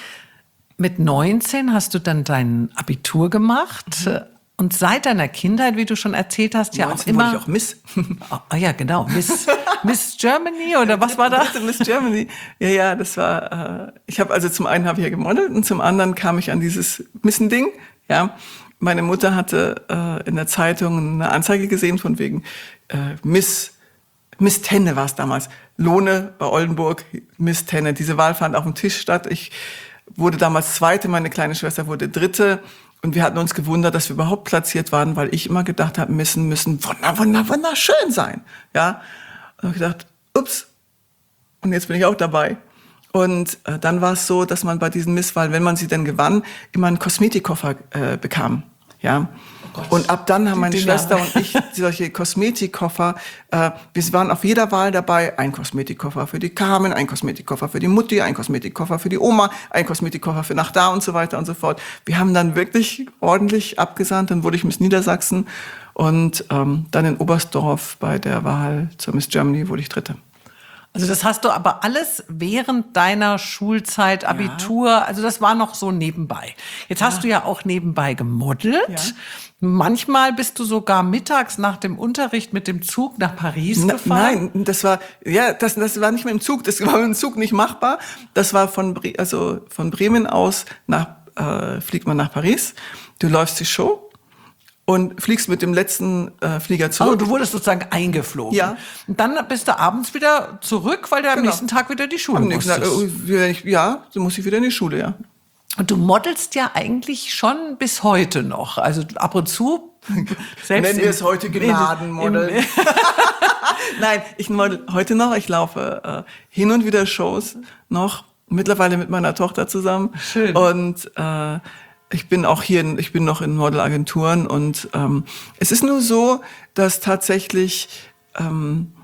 Mit neunzehn hast du dann dein Abitur gemacht. Mhm. Und seit deiner Kindheit, wie du schon erzählt hast, ja auch immer. Ich auch Miss. Oh, ja, genau. Miss, Miss Germany oder was war das? Miss Germany. Ja, ja, das war. Äh, ich habe also zum einen habe ich ja gemodelt und zum anderen kam ich an dieses Missen-Ding. Ja, meine Mutter hatte äh, in der Zeitung eine Anzeige gesehen von wegen äh, Miss Miss Tenne war es damals. Lohne bei Oldenburg, Miss Tenne. Diese Wahl fand auf dem Tisch statt. Ich wurde damals Zweite, meine kleine Schwester wurde Dritte. Und wir hatten uns gewundert, dass wir überhaupt platziert waren, weil ich immer gedacht habe, Missen müssen wunder, wunder, wunderschön sein. Ja, und ich gedacht, ups, und jetzt bin ich auch dabei. Und äh, dann war es so, dass man bei diesen Misswahlen, wenn man sie denn gewann, immer einen Kosmetikkoffer äh, bekam. Ja. Oh und ab dann haben meine Dinger. Schwester und ich solche Kosmetikkoffer, äh, wir waren auf jeder Wahl dabei, ein Kosmetikkoffer für die Carmen, ein Kosmetikkoffer für die Mutti, ein Kosmetikkoffer für die Oma, ein Kosmetikkoffer für nach da und so weiter und so fort. Wir haben dann wirklich ordentlich abgesandt, dann wurde ich Miss Niedersachsen und ähm, dann in Oberstdorf bei der Wahl zur Miss Germany wurde ich Dritte. Also das hast du aber alles während deiner Schulzeit, Abitur, ja. Also das war noch so nebenbei. Jetzt ja. hast du ja auch nebenbei gemodelt. Ja. Manchmal bist du sogar mittags nach dem Unterricht mit dem Zug nach Paris Na, gefahren. Nein, das war ja, das, das war nicht mit dem Zug. Das war mit dem Zug nicht machbar. Das war von Bre- also von Bremen aus nach äh, fliegt man nach Paris. Du läufst die Show. Und fliegst mit dem letzten äh, Flieger zurück. Also du wurdest sozusagen eingeflogen. Ja. Und dann bist du abends wieder zurück, weil du am Genau. nächsten Tag wieder in die Schule Am nächsten Tag, musstest. äh, ja, du musst wieder in die Schule, ja. Und du modelst ja eigentlich schon bis heute noch. Also ab und zu. Selbst Nennen wir im- es heute Gnadenmodel. im- Nein, ich model heute noch. Ich laufe äh, hin und wieder Shows noch. Mittlerweile mit meiner Tochter zusammen. Schön. Und äh, ich bin auch hier, in, ich bin noch in Modelagenturen. Und ähm, es ist nur so, dass tatsächlich ähm,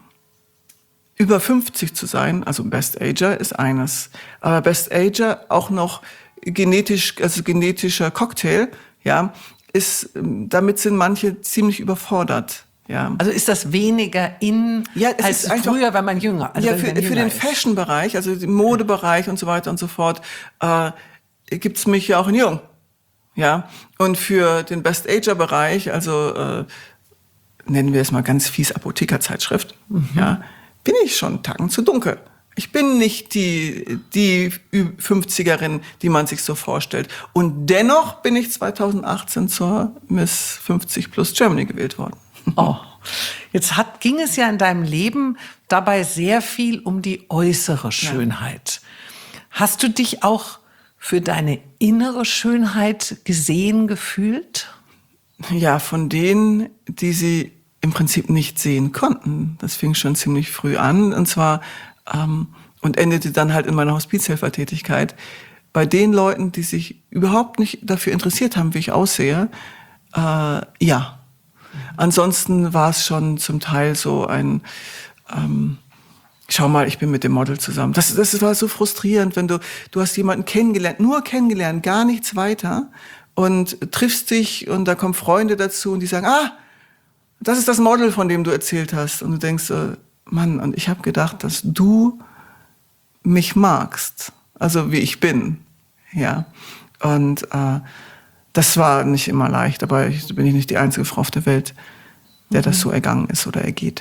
über fünfzig zu sein, also Best Ager ist eines, aber Best Ager auch noch genetisch, also genetischer Cocktail, ja, ist, ähm, damit sind manche ziemlich überfordert, ja. Also ist das weniger in Ja, es als ist einfach- früher, wenn man jünger, also ja, wenn für, man für jünger den ist. Fashion-Bereich, also den Modebereich und so weiter und so fort, äh, gibt's mich ja auch in jung, ja. Und für den Best Ager-Bereich, also äh, nennen wir es mal ganz fies Apothekerzeitschrift, mhm. ja, bin ich schon Tacken zu dunkel. Ich bin nicht die, die fünfzigerin, die man sich so vorstellt. Und dennoch bin ich zweitausendachtzehn zur Miss fünfzig plus Germany gewählt worden. Oh. Jetzt hat, ging es ja in deinem Leben dabei sehr viel um die äußere Schönheit. Hast du dich auch für deine innere Schönheit gesehen gefühlt? Ja, von denen, die sie im Prinzip nicht sehen konnten. Das fing schon ziemlich früh an, und zwar ähm, und endete dann halt in meiner Hospizhelfertätigkeit. Bei den Leuten, die sich überhaupt nicht dafür interessiert haben, wie ich aussehe, äh, ja. Ansonsten war es schon zum Teil so ein, ähm, schau mal, ich bin mit dem Model zusammen. Das, das war so frustrierend, wenn du, du hast jemanden kennengelernt, nur kennengelernt, gar nichts weiter, und triffst dich und da kommen Freunde dazu und die sagen, ah, das ist das Model, von dem du erzählt hast. Und du denkst so, Mann, und ich habe gedacht, dass du mich magst, also wie ich bin, ja. Und äh, das war nicht immer leicht, aber ich bin ich nicht die einzige Frau auf der Welt, der das so ergangen ist oder ergeht.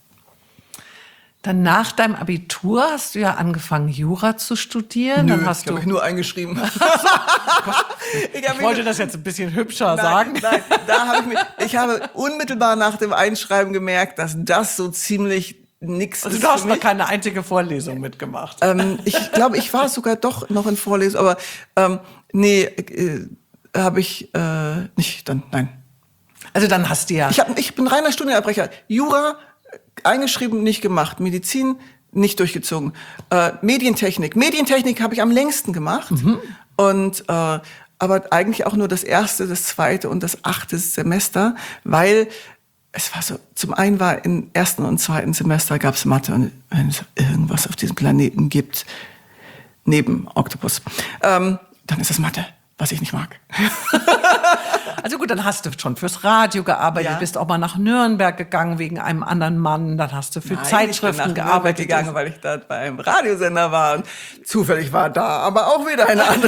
Dann nach deinem Abitur hast du ja angefangen, Jura zu studieren. Nö, Dann hast ich habe du mich nur eingeschrieben. ich, ich wollte das jetzt ein bisschen hübscher nein, sagen. Nein, da habe ich mich, ich habe unmittelbar nach dem Einschreiben gemerkt, dass das so ziemlich nix Also ist. du hast für noch mich. keine einzige Vorlesung mitgemacht. Ähm, ich glaube, ich war sogar doch noch in Vorlesung, aber ähm, nee, äh, habe ich äh, nicht, dann, nein. Also dann hast du ja... Ich, hab, ich bin reiner Studienabbrecher. Jura äh, eingeschrieben, nicht gemacht. Medizin nicht durchgezogen. Äh, Medientechnik. Medientechnik habe ich am längsten gemacht. Mhm. Und äh, aber eigentlich auch nur das erste, das zweite und das achte Semester, weil es war so, zum einen war im ersten und zweiten Semester gab es Mathe, und wenn es irgendwas auf diesem Planeten gibt, neben Oktopus, ähm, dann ist es Mathe, was ich nicht mag. Also gut, dann hast du schon fürs Radio gearbeitet, Ja. bist auch mal nach Nürnberg gegangen wegen einem anderen Mann, dann hast du für Nein, Zeitschriften ich bin nach gearbeitet. Nürnberg gegangen, weil ich da bei einem Radiosender war und zufällig war da aber auch wieder eine andere.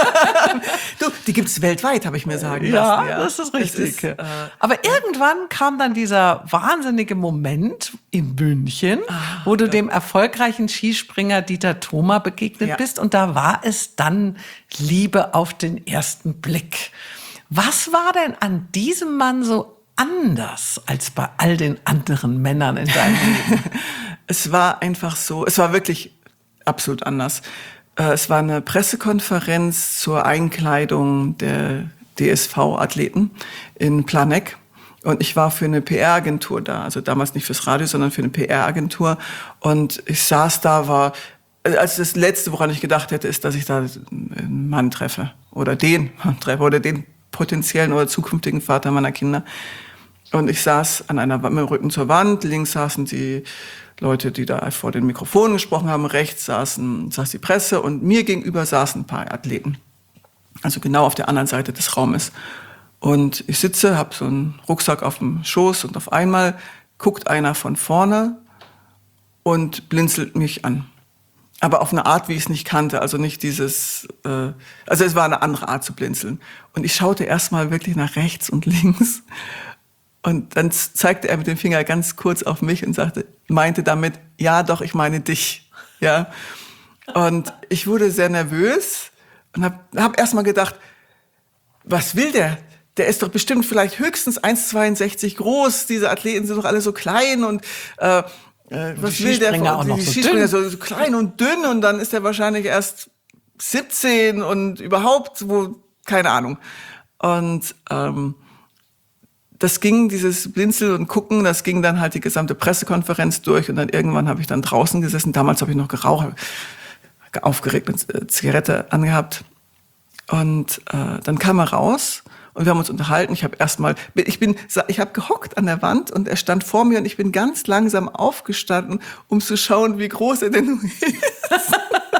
Du, die gibt's weltweit, habe ich mir sagen Ja, lassen. Ja, das ist richtig. Es ist, äh, Aber irgendwann kam dann dieser wahnsinnige Moment in München, Ah, wo du dem erfolgreichen Skispringer Dieter Thoma begegnet Ja. bist. Und da war es dann Liebe auf den ersten Blick. Was war denn an diesem Mann so anders als bei all den anderen Männern in deinem Leben? Es war einfach so, es war wirklich absolut anders. Äh, Es war eine Pressekonferenz zur Einkleidung der D S V-Athleten in Planegg. Und ich war für eine P R-Agentur da, also damals nicht fürs Radio, sondern für eine P R-Agentur. Und ich saß da, war, also das Letzte, woran ich gedacht hätte, ist, dass ich da einen Mann treffe. Oder den Mann treffe, oder den potenziellen oder zukünftigen Vater meiner Kinder. Und ich saß an einer Wand mit dem Rücken zur Wand, links saßen die Leute, die da vor den Mikrofonen gesprochen haben, rechts saßen, saß die Presse und mir gegenüber saßen ein paar Athleten. Also genau auf der anderen Seite des Raumes. Und ich sitze, habe so einen Rucksack auf dem Schoß und auf einmal guckt einer von vorne und blinzelt mich an. Aber auf eine Art, wie ich es nicht kannte. Also nicht dieses, äh, also es war eine andere Art zu blinzeln. Und ich schaute erstmal wirklich nach rechts und links. Und dann zeigte er mit dem Finger ganz kurz auf mich und sagte, meinte damit, ja doch, ich meine dich. Ja. Und ich wurde sehr nervös und habe hab erstmal gedacht, was will der? Der ist doch bestimmt vielleicht höchstens eins Komma zweiundsechzig groß. Diese Athleten sind doch alle so klein und äh, äh, was die will der? Skispringer auch die noch so Skispringer dünn. so, so klein und dünn und dann ist er wahrscheinlich erst siebzehn und überhaupt, wo, keine Ahnung. Und ähm, das ging, dieses Blinzeln und Gucken, das ging dann halt die gesamte Pressekonferenz durch und dann irgendwann habe ich dann draußen gesessen. Damals habe ich noch geraucht, aufgeregt mit äh, Zigarette angehabt. Und äh, dann kam er raus und wir haben uns unterhalten. Ich habe erstmal, ich bin, ich habe gehockt an der Wand und er stand vor mir und ich bin ganz langsam aufgestanden, um zu schauen, wie groß er denn nun ist.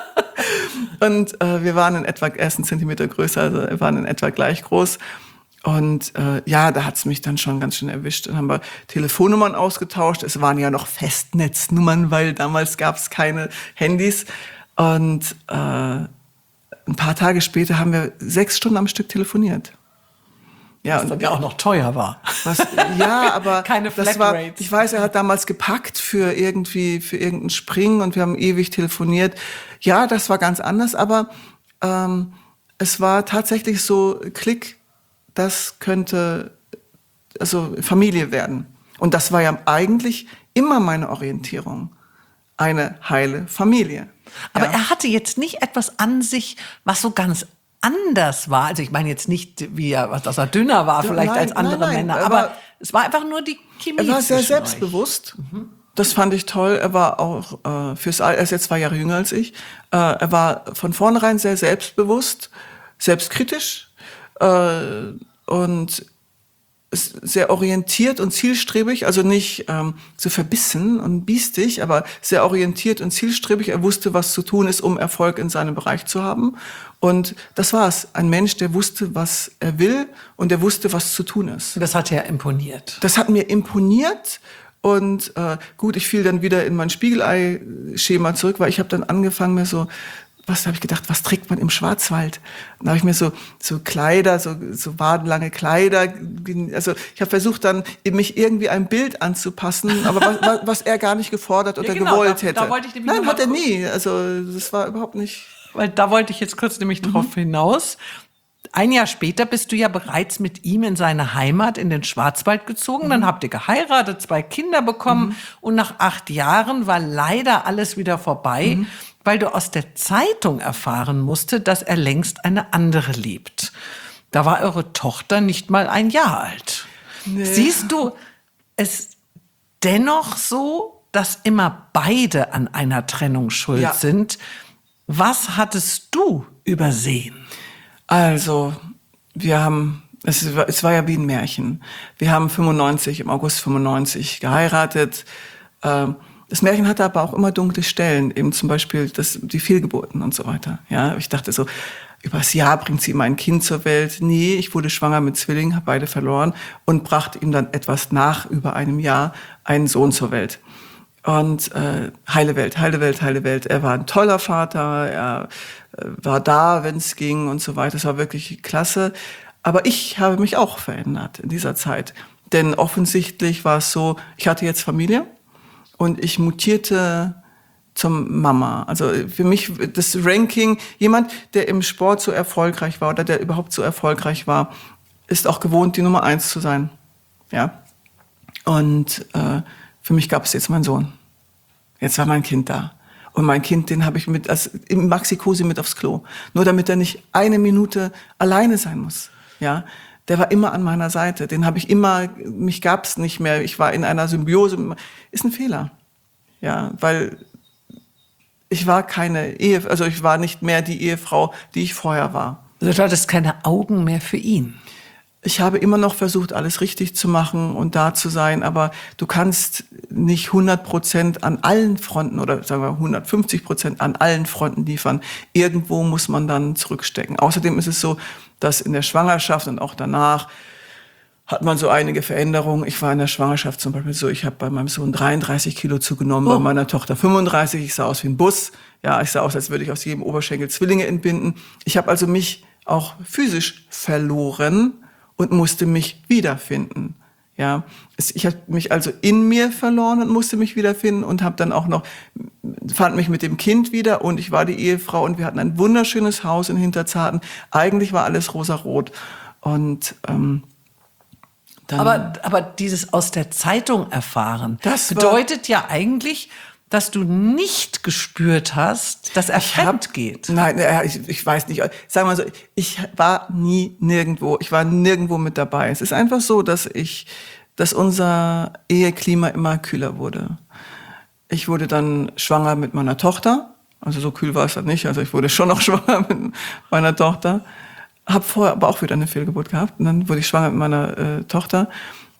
Und äh, wir waren in etwa, er ist ein Zentimeter größer, also wir waren in etwa gleich groß. Und äh, ja, da hat's mich dann schon ganz schön erwischt. Dann haben wir Telefonnummern ausgetauscht. Es waren ja noch Festnetznummern, weil damals gab's keine Handys. Und äh, ein paar Tage später haben wir sechs Stunden am Stück telefoniert. Ja, Was und ja auch noch teuer war. was, ja, aber Keine das war, Flatrates. ich weiß, er hat damals gepackt für irgendwie, für irgendeinen Springen und wir haben ewig telefoniert. Ja, das war ganz anders, aber ähm, es war tatsächlich so, Klick, das könnte also Familie werden. Und das war ja eigentlich immer meine Orientierung. eine heile Familie. Aber ja. er hatte jetzt nicht etwas an sich, was so ganz anders war. Also ich meine jetzt nicht, wie er, was, dass er dünner war vielleicht Nein, als andere nein, nein. Männer, Er aber war- es war einfach nur die Chemie. Er war sehr zwischen selbstbewusst. Mhm. Das fand ich toll. Er war auch äh, fürs Alter, er ist jetzt zwei Jahre jünger als ich. Äh, er war von vornherein sehr selbstbewusst, selbstkritisch äh, und ist sehr orientiert und zielstrebig, also nicht ähm, so verbissen und biestig, aber sehr orientiert und zielstrebig. Er wusste, was zu tun ist, um Erfolg in seinem Bereich zu haben. Und das war's. Ein Mensch, der wusste, was er will und der wusste, was zu tun ist. euch. Das hat ja imponiert. Das hat mir imponiert. Und äh, gut, ich fiel dann wieder in mein Spiegelei-Schema zurück, weil ich habe dann angefangen, mir so, was habe ich gedacht, was trägt man im Schwarzwald? Dann habe ich mir so so Kleider, so so wadenlange Kleider, also ich habe versucht dann mich irgendwie ein Bild anzupassen, aber was, was er gar nicht gefordert oder Ja, genau, gewollt da- hätte. da wollte ich nämlich Nein, noch hat er mal- nie. Also das war überhaupt nicht. Weil da wollte ich jetzt kurz nämlich drauf hinaus. Ein Jahr später bist du ja bereits mit ihm in seine Heimat in den Schwarzwald gezogen. Dann habt ihr geheiratet, zwei Kinder bekommen. Und nach acht Jahren war leider alles wieder vorbei, weil du aus der Zeitung erfahren musste, dass er längst eine andere liebt. Da war eure Tochter nicht mal ein Jahr alt. Siehst du es dennoch so, dass immer beide an einer Trennung schuld Ja. sind? Was hattest du übersehen? Also, wir haben, es war, es war ja wie ein Märchen. Wir haben fünfundneunzig, im August fünfundneunzig geheiratet. Ähm, Das Märchen hatte aber auch immer dunkle Stellen, eben zum Beispiel das, die Fehlgeburten und so weiter. Ja, ich dachte so, übers Jahr bringt sie immer ein Kind zur Welt. Nee, ich wurde schwanger mit Zwillingen, habe beide verloren und brachte ihm dann etwas nach, über einem Jahr, einen Sohn zur Welt. Und äh, heile Welt, heile Welt, heile Welt. Er war ein toller Vater, er äh, war da, wenn es ging und so weiter. Es war wirklich klasse. Aber ich habe mich auch verändert in dieser Zeit. Denn offensichtlich war es so, ich hatte jetzt Familie und ich mutierte zum Mama. Also für mich das Ranking, jemand, der im Sport so erfolgreich war oder der überhaupt so erfolgreich war, ist auch gewohnt, die Nummer eins zu sein. Ja. Und äh, für mich gab es jetzt meinen Sohn. Jetzt war mein Kind da. Und mein Kind, den habe ich mit, als im Maxi-Cosi mit aufs Klo. Nur damit er nicht eine Minute alleine sein muss. Ja. Der war immer an meiner Seite. Den habe ich immer, mich gab's nicht mehr. Ich war in einer Symbiose. Ist ein Fehler. Ja, weil ich war keine Ehe, also ich war nicht mehr die Ehefrau, die ich vorher war. Also du hattest keine Augen mehr für ihn. Ich habe immer noch versucht, alles richtig zu machen und da zu sein, aber du kannst nicht hundert Prozent an allen Fronten oder sagen wir hundertfünfzig Prozent an allen Fronten liefern. Irgendwo muss man dann zurückstecken. Außerdem ist es so, dass in der Schwangerschaft und auch danach hat man so einige Veränderungen. Ich war in der Schwangerschaft zum Beispiel so, ich habe bei meinem Sohn dreiunddreißig Kilo zugenommen, Oh. bei meiner Tochter fünfunddreißig. Ich sah aus wie ein Bus. Ja, ich sah aus, als würde ich aus jedem Oberschenkel Zwillinge entbinden. Ich habe also mich auch physisch verloren und musste mich wiederfinden. Ja, es, ich habe mich also in mir verloren und musste mich wiederfinden und habe dann auch noch fand mich mit dem Kind wieder und ich war die Ehefrau und wir hatten ein wunderschönes Haus in Hinterzarten. Eigentlich war alles rosarot und ähm, dann, Aber, aber dieses aus der Zeitung erfahren, Das war- bedeutet ja eigentlich, dass du nicht gespürt hast, dass er Ich hab- fremd geht. Nein, ja, ich, ich weiß nicht. Sagen wir mal so, ich war nie nirgendwo. Ich war nirgendwo mit dabei. Es ist einfach so, dass ich, dass unser Eheklima immer kühler wurde. Ich wurde dann schwanger mit meiner Tochter. Also so kühl war es dann nicht. Also ich wurde schon noch schwanger mit meiner Tochter. Hab vorher aber auch wieder eine Fehlgeburt gehabt. Und dann wurde ich schwanger mit meiner äh, Tochter.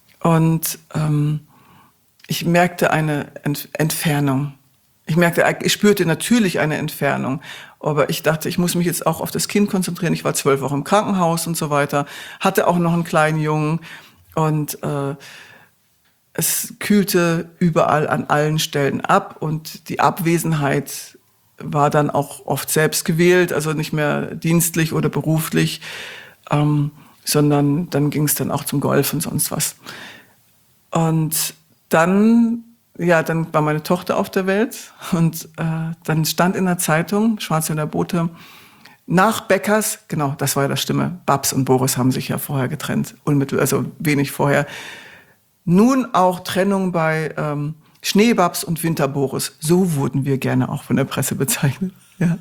Und ähm, ich merkte eine Ent- Entfernung. Ich merkte, ich spürte natürlich eine Entfernung. Aber ich dachte, ich muss mich jetzt auch auf das Kind konzentrieren. Ich war zwölf Wochen im Krankenhaus und so weiter. Hatte auch noch einen kleinen Jungen. Und äh, es kühlte überall an allen Stellen ab. Und die Abwesenheit war dann auch oft selbst gewählt. Also nicht mehr dienstlich oder beruflich. Ähm, sondern dann ging es dann auch zum Golf und sonst was. Und dann, ja, dann war meine Tochter auf der Welt und äh, dann stand in der Zeitung, Schwarzwälder Bote, nach Beckers, genau, das war ja das Stimme, Babs und Boris haben sich ja vorher getrennt, unmittel, also wenig vorher. Nun auch Trennung bei ähm, Schneebabs und Winterboris. So wurden wir gerne auch von der Presse bezeichnet. Ja.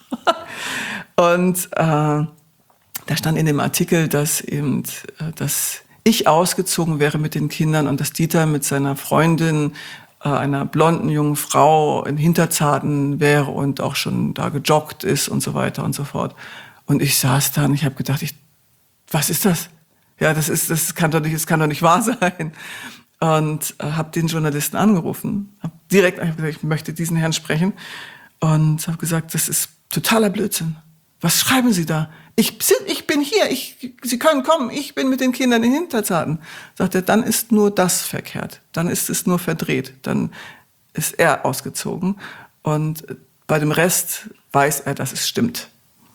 Und äh, da stand in dem Artikel, dass eben, äh, dass ich ausgezogen wäre mit den Kindern und dass Dieter mit seiner Freundin, äh, einer blonden jungen Frau, in Hinterzarten wäre und auch schon da gejoggt ist und so weiter und so fort. Und ich saß da und ich habe gedacht, ich, was ist das? Ja, das ist, das kann doch nicht, das kann doch nicht wahr sein. Und äh, habe den Journalisten angerufen, habe direkt hab gesagt, ich möchte diesen Herrn sprechen und habe gesagt, das ist totaler Blödsinn. Was schreiben Sie da? Ich, ich bin hier, ich, Sie können kommen, ich bin mit den Kindern in Hinterzarten. Sagt er, dann ist nur das verkehrt, dann ist es nur verdreht, dann ist er ausgezogen und bei dem Rest weiß er, dass es stimmt.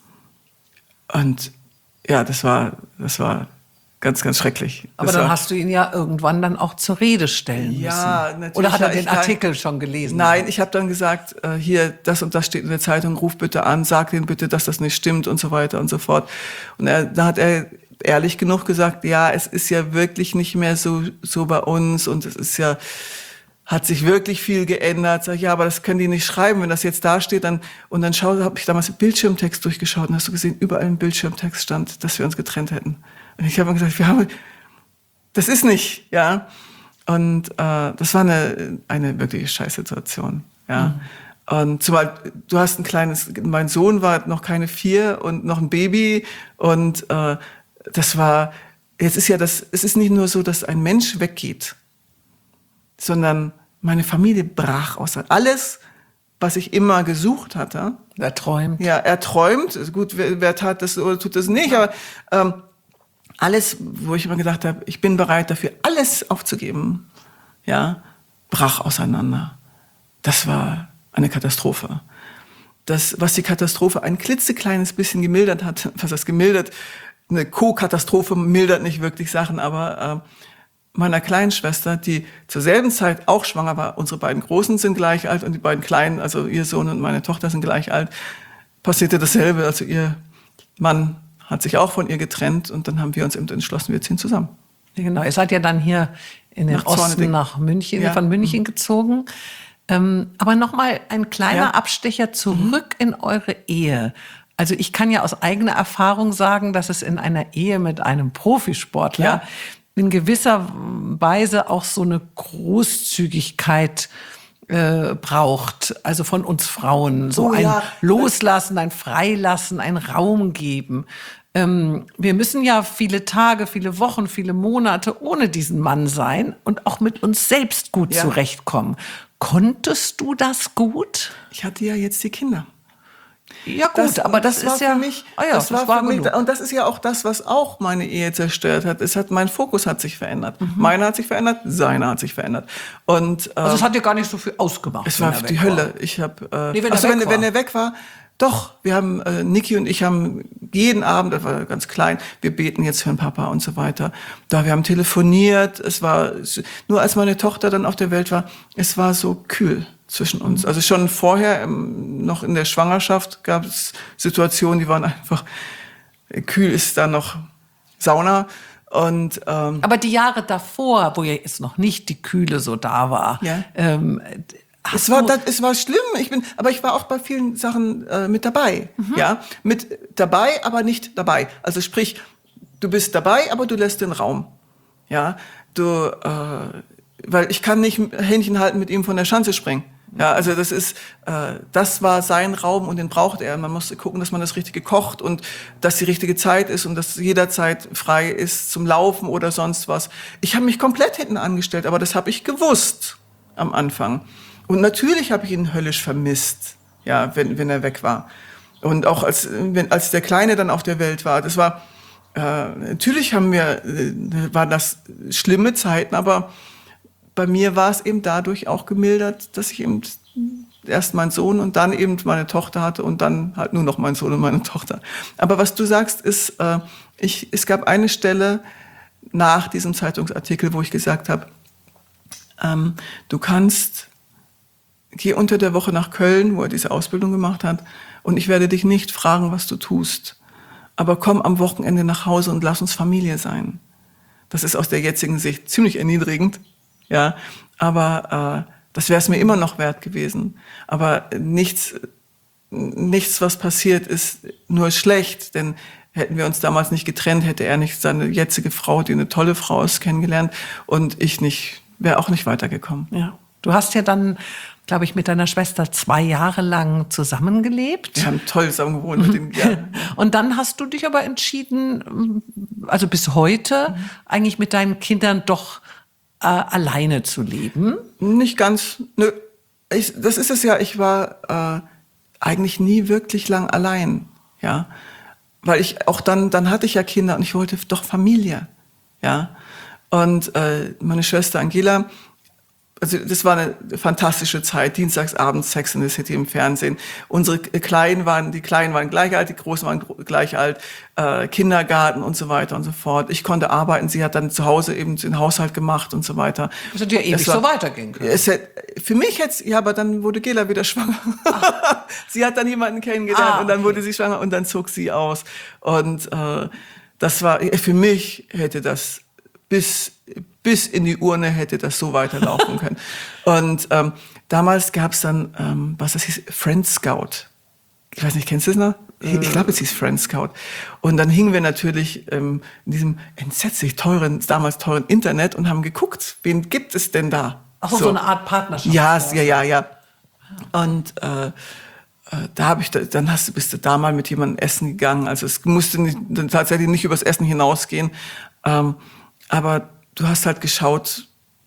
Und ja, das war, das war ganz, ganz schrecklich. Aber das dann war, hast du ihn ja irgendwann dann auch zur Rede stellen müssen. Ja, natürlich. Oder hat er Ja, den ich- Artikel schon gelesen? Nein, ich habe dann gesagt, äh, hier, das und das steht in der Zeitung, ruf bitte an, sag denen bitte, dass das nicht stimmt und so weiter und so fort. Und er, da hat er ehrlich genug gesagt, ja, es ist ja wirklich nicht mehr so, so bei uns und es ist ja, hat sich wirklich viel geändert. Sag ich, ja, aber das können die nicht schreiben, wenn das jetzt da steht. Dann, und dann habe ich damals den Bildschirmtext durchgeschaut und hast du gesehen, überall im Bildschirmtext stand, dass wir uns getrennt hätten. Und ich habe mir gesagt, wir haben, das ist nicht, ja. Und äh, das war eine, eine wirkliche Scheißsituation, ja. Mhm. Und zumal du hast ein kleines, mein Sohn war noch keine vier und noch ein Baby und äh, das war, jetzt ist ja das, es ist nicht nur so, dass ein Mensch weggeht, sondern meine Familie brach auseinander. Alles, was ich immer gesucht hatte. Er träumt. Ja, er träumt. Gut, wer, wer tat das oder tut das nicht, aber ähm, alles, wo ich immer gedacht habe, ich bin bereit dafür, alles aufzugeben, ja, brach auseinander. Das war eine Katastrophe. Das, was die Katastrophe ein klitzekleines bisschen gemildert hat, was heißt gemildert, eine Co-Katastrophe mildert nicht wirklich Sachen, aber äh, meiner kleinen Schwester, die zur selben Zeit auch schwanger war, unsere beiden Großen sind gleich alt und die beiden Kleinen, also ihr Sohn und meine Tochter sind gleich alt, passierte dasselbe. Also ihr Mann hat sich auch von ihr getrennt und dann haben wir uns eben entschlossen, wir ziehen zusammen. Ja, genau, ihr seid ja dann hier in den Nach Osten Zorneding. nach München, Ja. von München gezogen. Ähm, aber nochmal ein kleiner Ja. Abstecher zurück in eure Ehe. Also ich kann ja aus eigener Erfahrung sagen, dass es in einer Ehe mit einem Profisportler Ja. in gewisser Weise auch so eine Großzügigkeit äh, braucht, also von uns Frauen, so Oh, ein ja. Loslassen, ein Freilassen, ein Raum geben. Ähm, wir müssen ja viele Tage, viele Wochen, viele Monate ohne diesen Mann sein und auch mit uns selbst gut Ja. zurechtkommen. Konntest du das gut? Ich hatte ja jetzt die Kinder. Ja gut, aber das, war ist ja für mich, ah ja, das war, für mich, genug. und das ist ja auch das, was auch meine Ehe zerstört hat. Es hat, mein Fokus hat sich verändert. Meiner hat sich verändert, seiner hat sich verändert. Und äh, Also es hat dir gar nicht so viel ausgemacht. es wenn war er die weg Hölle. Ich habe, äh, Nee, wenn er also weg wenn, war. wenn er weg war, doch. Wir haben äh, Niki und ich haben jeden Abend, das war ganz klein, wir beten jetzt für den Papa und so weiter. Da wir haben telefoniert. Es war nur als meine Tochter dann auf der Welt war, es war so kühl zwischen uns. Also schon vorher, ähm, noch in der Schwangerschaft, gab es Situationen, die waren einfach, kühl ist dann noch Sauna. Und ähm, Aber die Jahre davor, wo ja jetzt noch nicht die Kühle so da war, Ja. ähm, es hast war, du, das, es war schlimm. Ich bin, aber ich war auch bei vielen Sachen äh, mit dabei. Ja, mit dabei, aber nicht dabei. Also sprich, du bist dabei, aber du lässt den Raum. Ja, du, äh, weil ich kann nicht Händchen halten mit ihm von der Schanze springen. Ja, also das ist, äh, das war sein Raum und den braucht er. Man muss gucken, dass man das Richtige kocht und dass die richtige Zeit ist und dass jederzeit frei ist zum Laufen oder sonst was. Ich habe mich komplett hinten angestellt, aber das habe ich gewusst am Anfang. Und natürlich habe ich ihn höllisch vermisst, ja, wenn, wenn er weg war. Und auch als, wenn, als der Kleine dann auf der Welt war, das war, äh, natürlich haben wir, äh, waren das schlimme Zeiten, aber bei mir war es eben dadurch auch gemildert, dass ich eben erst meinen Sohn und dann eben meine Tochter hatte und dann halt nur noch meinen Sohn und meine Tochter. Aber was du sagst, ist, äh, ich, es gab eine Stelle nach diesem Zeitungsartikel, wo ich gesagt habe, ähm, du kannst, geh unter der Woche nach Köln, wo er diese Ausbildung gemacht hat, und ich werde dich nicht fragen, was du tust. Aber komm am Wochenende nach Hause und lass uns Familie sein. Das ist aus der jetzigen Sicht ziemlich erniedrigend, ja. Aber äh, Das wäre es mir immer noch wert gewesen. Aber nichts, nichts, was passiert, ist nur schlecht. Denn hätten wir uns damals nicht getrennt, hätte er nicht seine jetzige Frau, die eine tolle Frau ist, kennengelernt. Und ich nicht, wäre auch nicht weitergekommen. Ja. Du hast ja dann, glaube ich, mit deiner Schwester zwei Jahre lang zusammengelebt. Wir haben toll zusammen gewohnt mit den Jahren. Und dann hast du dich aber entschieden, also bis heute, mhm. eigentlich mit deinen Kindern doch äh, alleine zu leben. Nicht ganz. Nö. Ich, das ist es ja. Ich war äh, eigentlich nie wirklich lang allein. Ja, weil ich auch dann, dann hatte ich ja Kinder und ich wollte doch Familie. Ja, und äh, meine Schwester Angela. Also das war eine fantastische Zeit, dienstagsabends Sex in the City im Fernsehen. Unsere Kleinen waren, die Kleinen waren gleich alt, die Großen waren gleich alt, äh, Kindergarten und so weiter und so fort. Ich konnte arbeiten, sie hat dann zu Hause eben den Haushalt gemacht und so weiter. Das hätte ja ewig war, so weitergehen können. Es hätte, für mich jetzt, ja, aber dann wurde Gela wieder schwanger. Sie hat dann jemanden kennengelernt ah, und dann okay. wurde sie schwanger und dann zog sie aus. Und äh, das war, für mich hätte das bis bis in die Urne hätte das so weiterlaufen können. Und ähm, damals gab es dann, ähm, was das hieß, Friend Scout. Ich weiß nicht, kennst du das noch? Ich, ich glaube, es hieß Friend Scout. Und dann hingen wir natürlich ähm, in diesem entsetzlich teuren, damals teuren Internet und haben geguckt, wen gibt es denn da? Ach so, so eine Art Partnerschaft. Ja, ja, ja, ja. Und äh, da habe ich, dann hast du, bist du da mal mit jemandem essen gegangen. Also es musste nicht, dann tatsächlich nicht übers Essen hinausgehen. Ähm, aber du hast halt geschaut,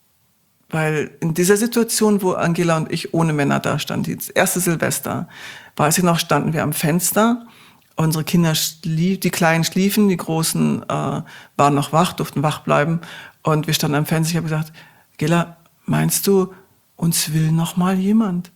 weil in dieser Situation, wo Angela und ich ohne Männer da standen, das erste Silvester, weiß ich noch, standen wir am Fenster, unsere Kinder schlief, die Kleinen schliefen, die Großen äh, waren noch wach, durften wach bleiben und wir standen am Fenster. Ich habe gesagt, Angela, meinst du, uns will noch mal jemand?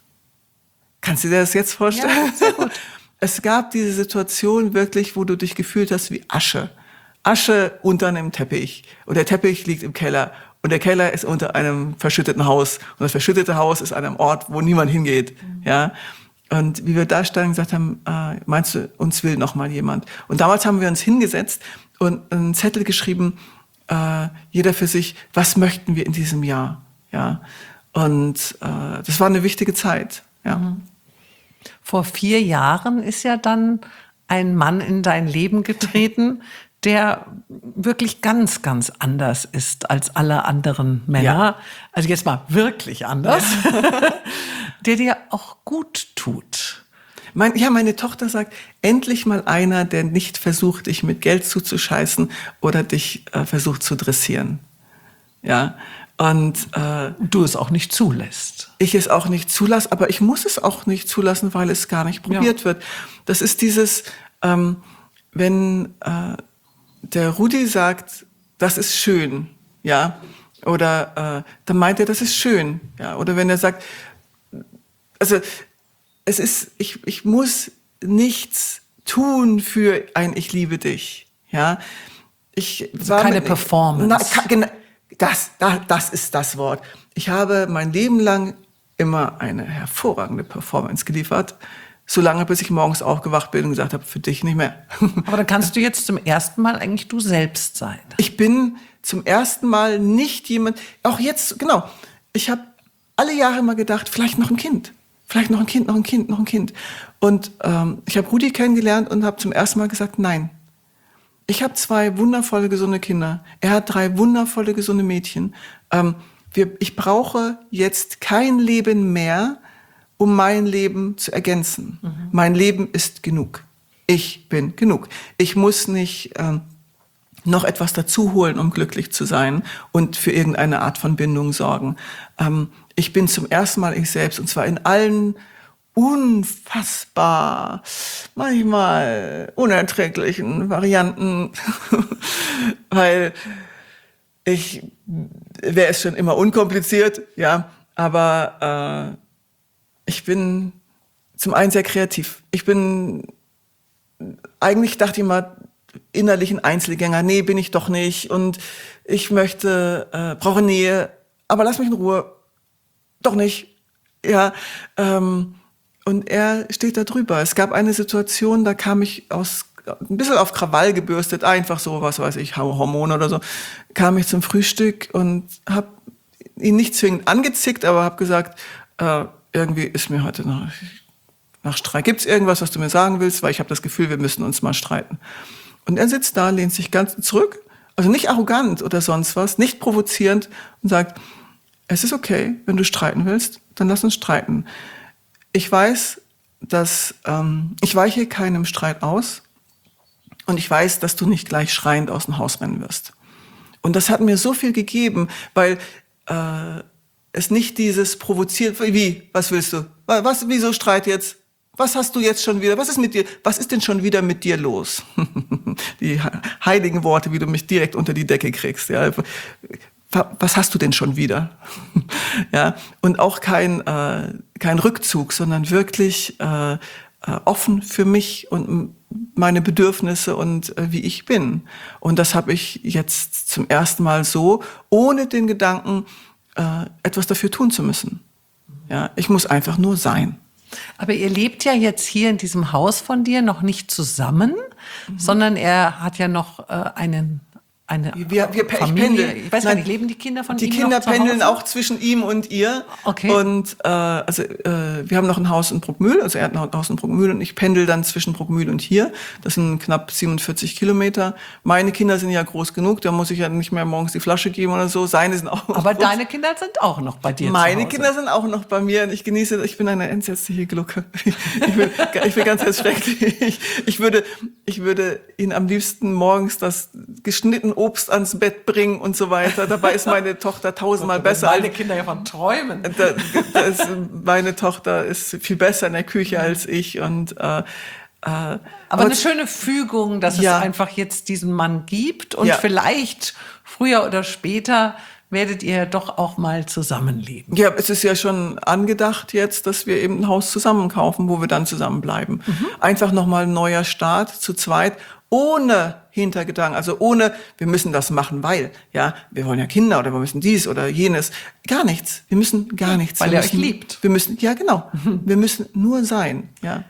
Kannst du dir das jetzt vorstellen? Ja, sehr gut. Es gab diese Situation wirklich, wo du dich gefühlt hast wie Asche. Asche unter einem Teppich und der Teppich liegt im Keller und der Keller ist unter einem verschütteten Haus und das verschüttete Haus ist an einem Ort, wo niemand hingeht, mhm. ja. Und wie wir da standen und gesagt haben, äh, meinst du, uns will noch mal jemand? Und damals haben wir uns hingesetzt und einen Zettel geschrieben, äh, jeder für sich, was möchten wir in diesem Jahr, ja. Und äh, das war eine wichtige Zeit, ja. Mhm. Vor vier Jahren ist ja dann ein Mann in dein Leben getreten, der wirklich ganz, ganz anders ist als alle anderen Männer. Ja. Also jetzt mal wirklich anders. Ja. Der dir auch gut tut. Mein, ja, meine Tochter sagt, endlich mal einer, der nicht versucht, dich mit Geld zuzuscheißen oder dich äh, versucht zu dressieren. Ja, und äh, du es auch nicht zulässt. Ich es auch nicht zulasse, aber ich muss es auch nicht zulassen, weil es gar nicht probiert ja. wird. Das ist dieses, ähm, wenn äh, der Rudi sagt, das ist schön, ja, oder äh, dann meint er, das ist schön, ja, oder wenn er sagt, also es ist, ich ich muss nichts tun für ein Ich liebe dich, ja, ich also war keine mit, Performance. Na, das, das das ist das Wort. Ich habe mein Leben lang immer eine hervorragende Performance geliefert. So lange, bis ich morgens aufgewacht bin und gesagt habe, für dich nicht mehr. Aber dann kannst du jetzt zum ersten Mal eigentlich du selbst sein. Ich bin zum ersten Mal nicht jemand, auch jetzt, genau, ich habe alle Jahre immer gedacht, vielleicht noch ein Kind, vielleicht noch ein Kind, noch ein Kind, noch ein Kind. Und ähm, ich habe Rudi kennengelernt und habe zum ersten Mal gesagt, nein. Ich habe zwei wundervolle, gesunde Kinder. Er hat drei wundervolle, gesunde Mädchen. Ähm, wir, ich brauche jetzt kein Leben mehr, um mein Leben zu ergänzen. Mhm. Mein Leben ist genug. Ich bin genug. Ich muss nicht ähm, noch etwas dazu holen, um glücklich zu sein und für irgendeine Art von Bindung sorgen. Ähm, ich bin zum ersten Mal ich selbst und zwar in allen unfassbar, manchmal unerträglichen Varianten, weil ich wäre es schon immer unkompliziert, ja, aber äh, ich bin zum einen sehr kreativ. Ich bin, eigentlich dachte ich immer, innerlich ein Einzelgänger. Nee, bin ich doch nicht. Und ich möchte, äh, brauche Nähe, aber lass mich in Ruhe. Doch nicht. Ja, ähm, und er steht da drüber. Es gab eine Situation, da kam ich aus, ein bisschen auf Krawall gebürstet, einfach so, was weiß ich, Hormone oder so, kam ich zum Frühstück und hab ihn nicht zwingend angezickt, aber habe gesagt, äh, irgendwie ist mir heute nach, nach Streit. Gibt's irgendwas, was du mir sagen willst? Weil ich habe das Gefühl, wir müssen uns mal streiten. Und er sitzt da, lehnt sich ganz zurück, also nicht arrogant oder sonst was, nicht provozierend und sagt, es ist okay, wenn du streiten willst, dann lass uns streiten. Ich weiß, dass ähm, ich weiche keinem Streit aus und ich weiß, dass du nicht gleich schreiend aus dem Haus rennen wirst. Und das hat mir so viel gegeben, weil äh, es nicht dieses provoziert, wie, was willst du? Was, wieso Streit jetzt? Was hast du jetzt schon wieder? Was ist mit dir? Was ist denn schon wieder mit dir los? Die heiligen Worte, wie du mich direkt unter die Decke kriegst. Ja. Was hast du denn schon wieder? Ja, und auch kein, äh, kein Rückzug, sondern wirklich äh, äh, offen für mich und meine Bedürfnisse und äh, wie ich bin. Und das habe ich jetzt zum ersten Mal so, ohne den Gedanken, äh, etwas dafür tun zu müssen. Ja, ich muss einfach nur sein. Aber ihr lebt ja jetzt hier in diesem Haus von dir noch nicht zusammen, mhm. sondern er hat ja noch äh, einen Eine wir, wir, Familie. Ich, ich weiß Nein, gar nicht, leben die Kinder von die ihm Kinder noch zu pendeln Hause? auch zwischen ihm und ihr. Okay. Und äh, also äh, wir haben noch ein Haus in Bruckmühl, also er hat noch ein Haus in Bruckmühl und ich pendel dann zwischen Bruckmühl und hier. Das sind knapp siebenundvierzig Kilometer. Meine Kinder sind ja groß genug, da muss ich ja nicht mehr morgens die Flasche geben oder so. Seine sind auch. Aber groß. Deine Kinder sind auch noch bei dir Meine zu Hause. Kinder sind auch noch bei mir und ich genieße, ich bin eine entsetzliche Glucke. Ich bin, ich bin ganz, ganz schrecklich. Ich würde, ich würde ihn am liebsten morgens das geschnittene Obst ans Bett bringen und so weiter. Dabei ist meine Tochter tausendmal besser. Meine Kinder ja von träumen. Da, da ist, meine Tochter ist viel besser in der Küche als ich und äh, äh, aber, aber eine schöne Fügung, dass ja. es einfach jetzt diesen Mann gibt und ja. vielleicht früher oder später werdet ihr doch auch mal zusammenleben. Ja, es ist ja schon angedacht jetzt, dass wir eben ein Haus zusammen kaufen, wo wir dann zusammenbleiben. Mhm. Einfach nochmal ein neuer Start zu zweit, ohne Hintergedanken, also ohne, wir müssen das machen, weil, ja, wir wollen ja Kinder oder wir müssen dies oder jenes. Gar nichts. Wir müssen gar nichts. Weil wir ihr müssen, euch liebt. Wir müssen, ja, genau. Mhm. Wir müssen nur sein, ja.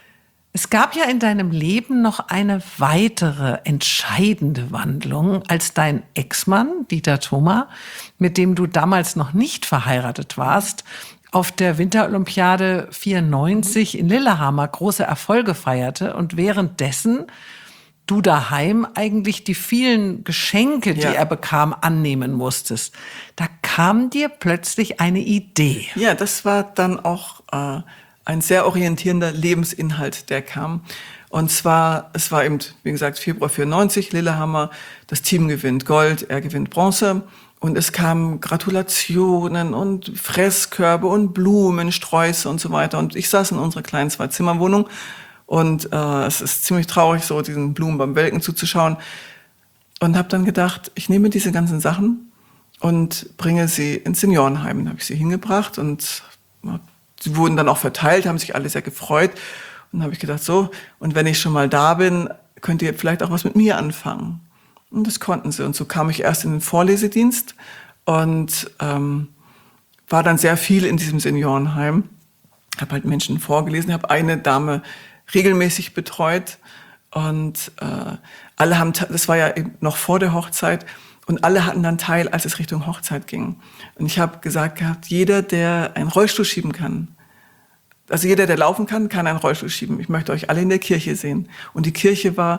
Es gab ja in deinem Leben noch eine weitere entscheidende Wandlung, als dein Ex-Mann, Dieter Thoma, mit dem du damals noch nicht verheiratet warst, auf der Winterolympiade vierundneunzig in Lillehammer große Erfolge feierte und währenddessen du daheim eigentlich die vielen Geschenke, die ja. er bekam, annehmen musstest. Da kam dir plötzlich eine Idee. Ja, das war dann auch äh, ein sehr orientierender Lebensinhalt, der kam. Und zwar, es war eben, wie gesagt, Februar vierundneunzig, Lillehammer, das Team gewinnt Gold, er gewinnt Bronze. Und es kamen Gratulationen und Fresskörbe und Blumen, Sträuße und so weiter. Und ich saß in unserer kleinen Zwei-Zimmer-Wohnung und äh, es ist ziemlich traurig, so diesen Blumen beim Welken zuzuschauen. Und habe dann gedacht, ich nehme diese ganzen Sachen und bringe sie ins Seniorenheim. Dann habe ich sie hingebracht und sie wurden dann auch verteilt, haben sich alle sehr gefreut. Und dann habe ich gedacht, so, und wenn ich schon mal da bin, könnt ihr vielleicht auch was mit mir anfangen. Und das konnten sie. Und so kam ich erst in den Vorlesedienst und ähm, war dann sehr viel in diesem Seniorenheim. Habe halt Menschen vorgelesen, habe eine Dame regelmäßig betreut und äh, alle haben, das war ja eben noch vor der Hochzeit und alle hatten dann teil, als es Richtung Hochzeit ging. Und ich habe gesagt gehabt, jeder, der einen Rollstuhl schieben kann, also jeder, der laufen kann, kann einen Rollstuhl schieben. Ich möchte euch alle in der Kirche sehen. Und die Kirche war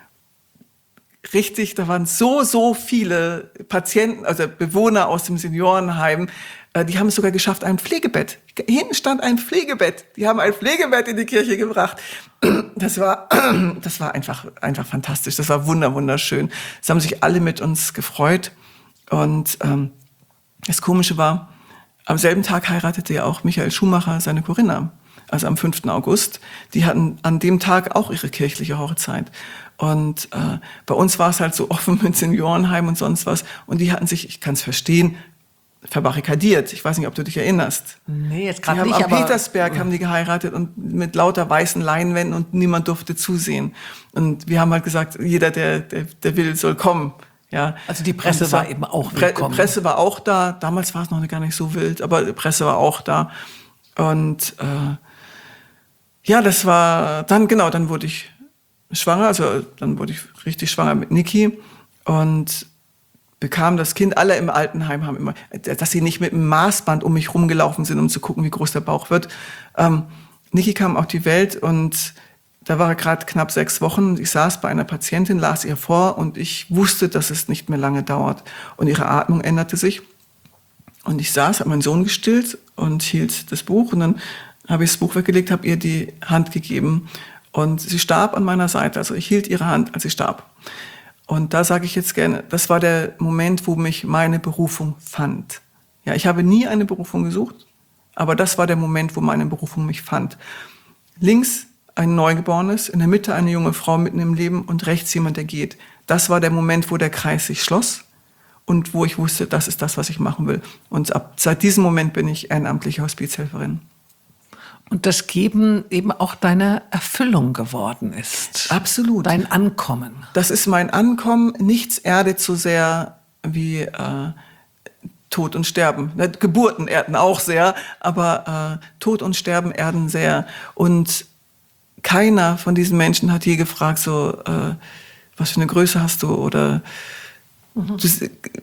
richtig, da waren so, so viele Patienten, also Bewohner aus dem Seniorenheim, die haben es sogar geschafft, ein Pflegebett. Hinten stand ein Pflegebett. Die haben ein Pflegebett in die Kirche gebracht. Das war, das war einfach, einfach fantastisch. Das war wunder, wunderschön. Es haben sich alle mit uns gefreut. Und ähm, das Komische war, am selben Tag heiratete ja auch Michael Schumacher seine Corinna. Also am fünften August. Die hatten an dem Tag auch ihre kirchliche Hochzeit. Und äh, bei uns war es halt so offen mit Seniorenheim und sonst was. Und die hatten sich, ich kann es verstehen, verbarrikadiert. Ich weiß nicht, ob du dich erinnerst. Nee, jetzt gerade nicht, nicht, am aber Petersberg haben die geheiratet und mit lauter weißen Leinwänden und niemand durfte zusehen. Und wir haben halt gesagt, jeder, der, der, der will, soll kommen. Ja. Also die Presse war eben auch willkommen. Pre- Presse war auch da. Damals war es noch gar nicht so wild, aber die Presse war auch da. Und äh, ja, das war dann, genau, dann wurde ich schwanger, also dann wurde ich richtig schwanger mit Niki und bekam das Kind, alle im Altenheim haben immer, dass sie nicht mit einem Maßband um mich rumgelaufen sind, um zu gucken, wie groß der Bauch wird. Ähm, Niki kam auf die Welt und da war er gerade knapp sechs Wochen. Ich saß bei einer Patientin, las ihr vor und ich wusste, dass es nicht mehr lange dauert. Und ihre Atmung änderte sich. Und ich saß, habe meinen Sohn gestillt und hielt das Buch. Und dann habe ich das Buch weggelegt, habe ihr die Hand gegeben. Und sie starb an meiner Seite. Also ich hielt ihre Hand, als sie starb. Und da sage ich jetzt gerne, das war der Moment, wo mich meine Berufung fand. Ja, ich habe nie eine Berufung gesucht, aber das war der Moment, wo meine Berufung mich fand. Links ein Neugeborenes, in der Mitte eine junge Frau mitten im Leben und rechts jemand, der geht. Das war der Moment, wo der Kreis sich schloss und wo ich wusste, das ist das, was ich machen will. Und ab seit diesem Moment bin ich ehrenamtliche Hospizhelferin. Und das Geben eben auch deine Erfüllung geworden ist. Absolut. Dein Ankommen. Das ist mein Ankommen. Nichts erdet so sehr wie äh, Tod und Sterben. Geburten erden auch sehr, aber äh, Tod und Sterben erden sehr. Und keiner von diesen Menschen hat je gefragt, so, äh, was für eine Größe hast du? Oder mhm. das,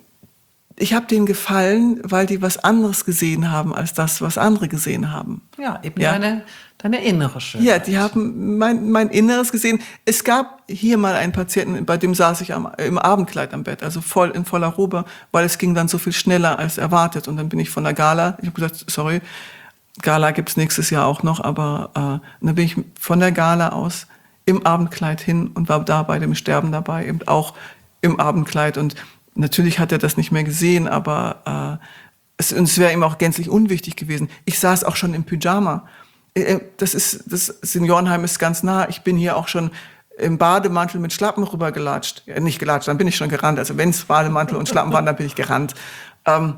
ich habe denen gefallen, weil die was anderes gesehen haben als das, was andere gesehen haben. Ja, eben ja. Deine, deine innere Schönheit. Ja, die haben mein, mein Inneres gesehen. Es gab hier mal einen Patienten, bei dem saß ich am, im Abendkleid am Bett, also voll in voller Robe, weil es ging dann so viel schneller als erwartet. Und dann bin ich von der Gala, ich habe gesagt, sorry, Gala gibt's nächstes Jahr auch noch, aber äh, dann bin ich von der Gala aus im Abendkleid hin und war da bei dem Sterben dabei, eben auch im Abendkleid. Und natürlich hat er das nicht mehr gesehen, aber äh, es, es wäre ihm auch gänzlich unwichtig gewesen. Ich saß auch schon im Pyjama. Äh, das ist, das Seniorenheim ist ganz nah. Ich bin hier auch schon im Bademantel mit Schlappen rübergelatscht. Ja, nicht gelatscht, dann bin ich schon gerannt. Also wenn es Bademantel und Schlappen waren, dann bin ich gerannt. Ähm,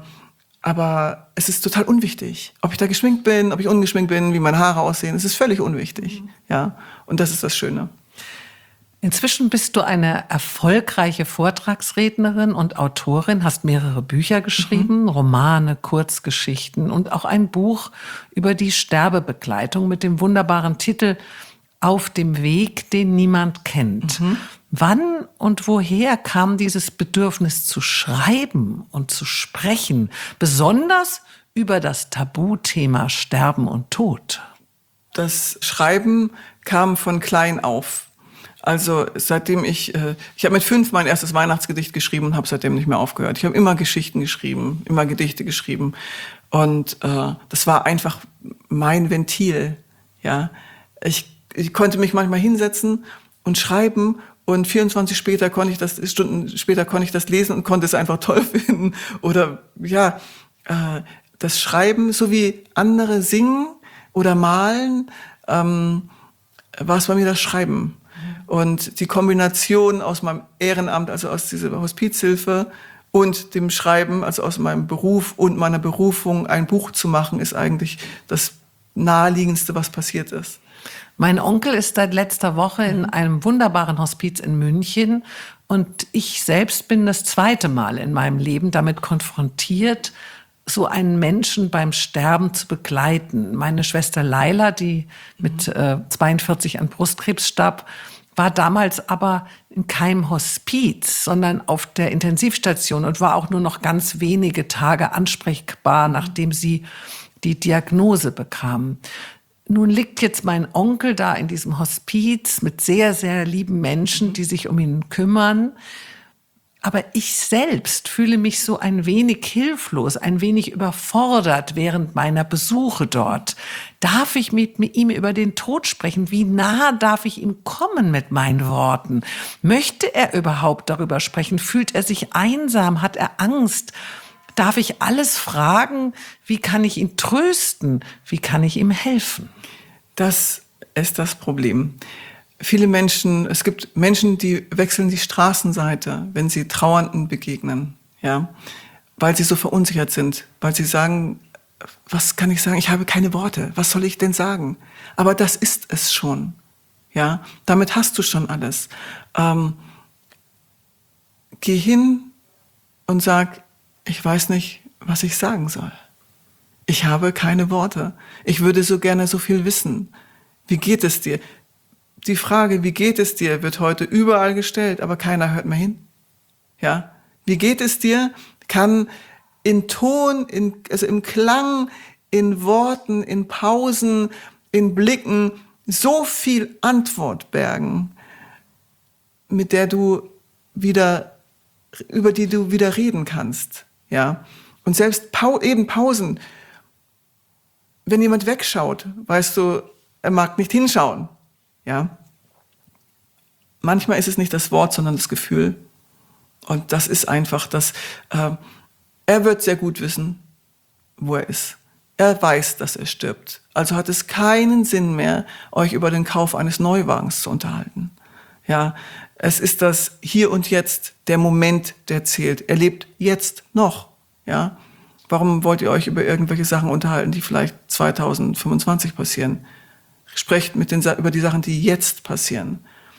Aber es ist total unwichtig, ob ich da geschminkt bin, ob ich ungeschminkt bin, wie meine Haare aussehen. Es ist völlig unwichtig. Mhm. Ja, und das ist das Schöne. Inzwischen bist du eine erfolgreiche Vortragsrednerin und Autorin, hast mehrere Bücher geschrieben, mhm. Romane, Kurzgeschichten und auch ein Buch über die Sterbebegleitung mit dem wunderbaren Titel Auf dem Weg, den niemand kennt. Mhm. Wann und woher kam dieses Bedürfnis zu schreiben und zu sprechen, besonders über das Tabuthema Sterben und Tod? Das Schreiben kam von klein auf. Also seitdem ich, äh, ich habe mit fünf mein erstes Weihnachtsgedicht geschrieben und habe seitdem nicht mehr aufgehört. Ich habe immer Geschichten geschrieben, immer Gedichte geschrieben. Und äh, das war einfach mein Ventil. Ja, ich, ich konnte mich manchmal hinsetzen und schreiben. Und vierundzwanzig später konnte ich das, Stunden später konnte ich das lesen und konnte es einfach toll finden. Oder ja, äh, das Schreiben, so wie andere singen oder malen, ähm, war es bei mir das Schreiben. Und die Kombination aus meinem Ehrenamt, also aus dieser Hospizhilfe und dem Schreiben, also aus meinem Beruf und meiner Berufung, ein Buch zu machen, ist eigentlich das Naheliegendste, was passiert ist. Mein Onkel ist seit letzter Woche in einem wunderbaren Hospiz in München und ich selbst bin das zweite Mal in meinem Leben damit konfrontiert, so einen Menschen beim Sterben zu begleiten. Meine Schwester Laila, die mit äh, zweiundvierzig an Brustkrebs starb, war damals aber in keinem Hospiz, sondern auf der Intensivstation und war auch nur noch ganz wenige Tage ansprechbar, nachdem sie die Diagnose bekam. Nun liegt jetzt mein Onkel da in diesem Hospiz mit sehr, sehr lieben Menschen, die sich um ihn kümmern. Aber ich selbst fühle mich so ein wenig hilflos, ein wenig überfordert während meiner Besuche dort. Darf ich mit ihm über den Tod sprechen? Wie nah darf ich ihm kommen mit meinen Worten? Möchte er überhaupt darüber sprechen? Fühlt er sich einsam? Hat er Angst? Darf ich alles fragen? Wie kann ich ihn trösten? Wie kann ich ihm helfen? Das ist das Problem. Viele Menschen, es gibt Menschen, die wechseln die Straßenseite, wenn sie Trauernden begegnen, ja, weil sie so verunsichert sind, weil sie sagen, was kann ich sagen? Ich habe keine Worte. Was soll ich denn sagen? Aber das ist es schon, ja. Damit hast du schon alles. Ähm, geh hin und sag, ich weiß nicht, was ich sagen soll. Ich habe keine Worte. Ich würde so gerne so viel wissen. Wie geht es dir? Die Frage, wie geht es dir, wird heute überall gestellt, aber keiner hört mehr hin. Ja? Wie geht es dir? Kann in Ton, in, also im Klang, in Worten, in Pausen, in Blicken so viel Antwort bergen, mit der du wieder, über die du wieder reden kannst, ja. Und selbst Pau- eben Pausen, wenn jemand wegschaut, weißt du, er mag nicht hinschauen, ja. Manchmal ist es nicht das Wort, sondern das Gefühl. Und das ist einfach, dass äh, er wird sehr gut wissen, wo er ist. Er weiß, dass er stirbt. Also hat es keinen Sinn mehr, euch über den Kauf eines Neuwagens zu unterhalten. Ja, es ist das Hier und Jetzt, der Moment, der zählt. Er lebt jetzt noch. Ja, warum wollt ihr euch über irgendwelche Sachen unterhalten, die vielleicht zweitausendfünfundzwanzig passieren? Sprecht mit den, über die Sachen, die jetzt passieren.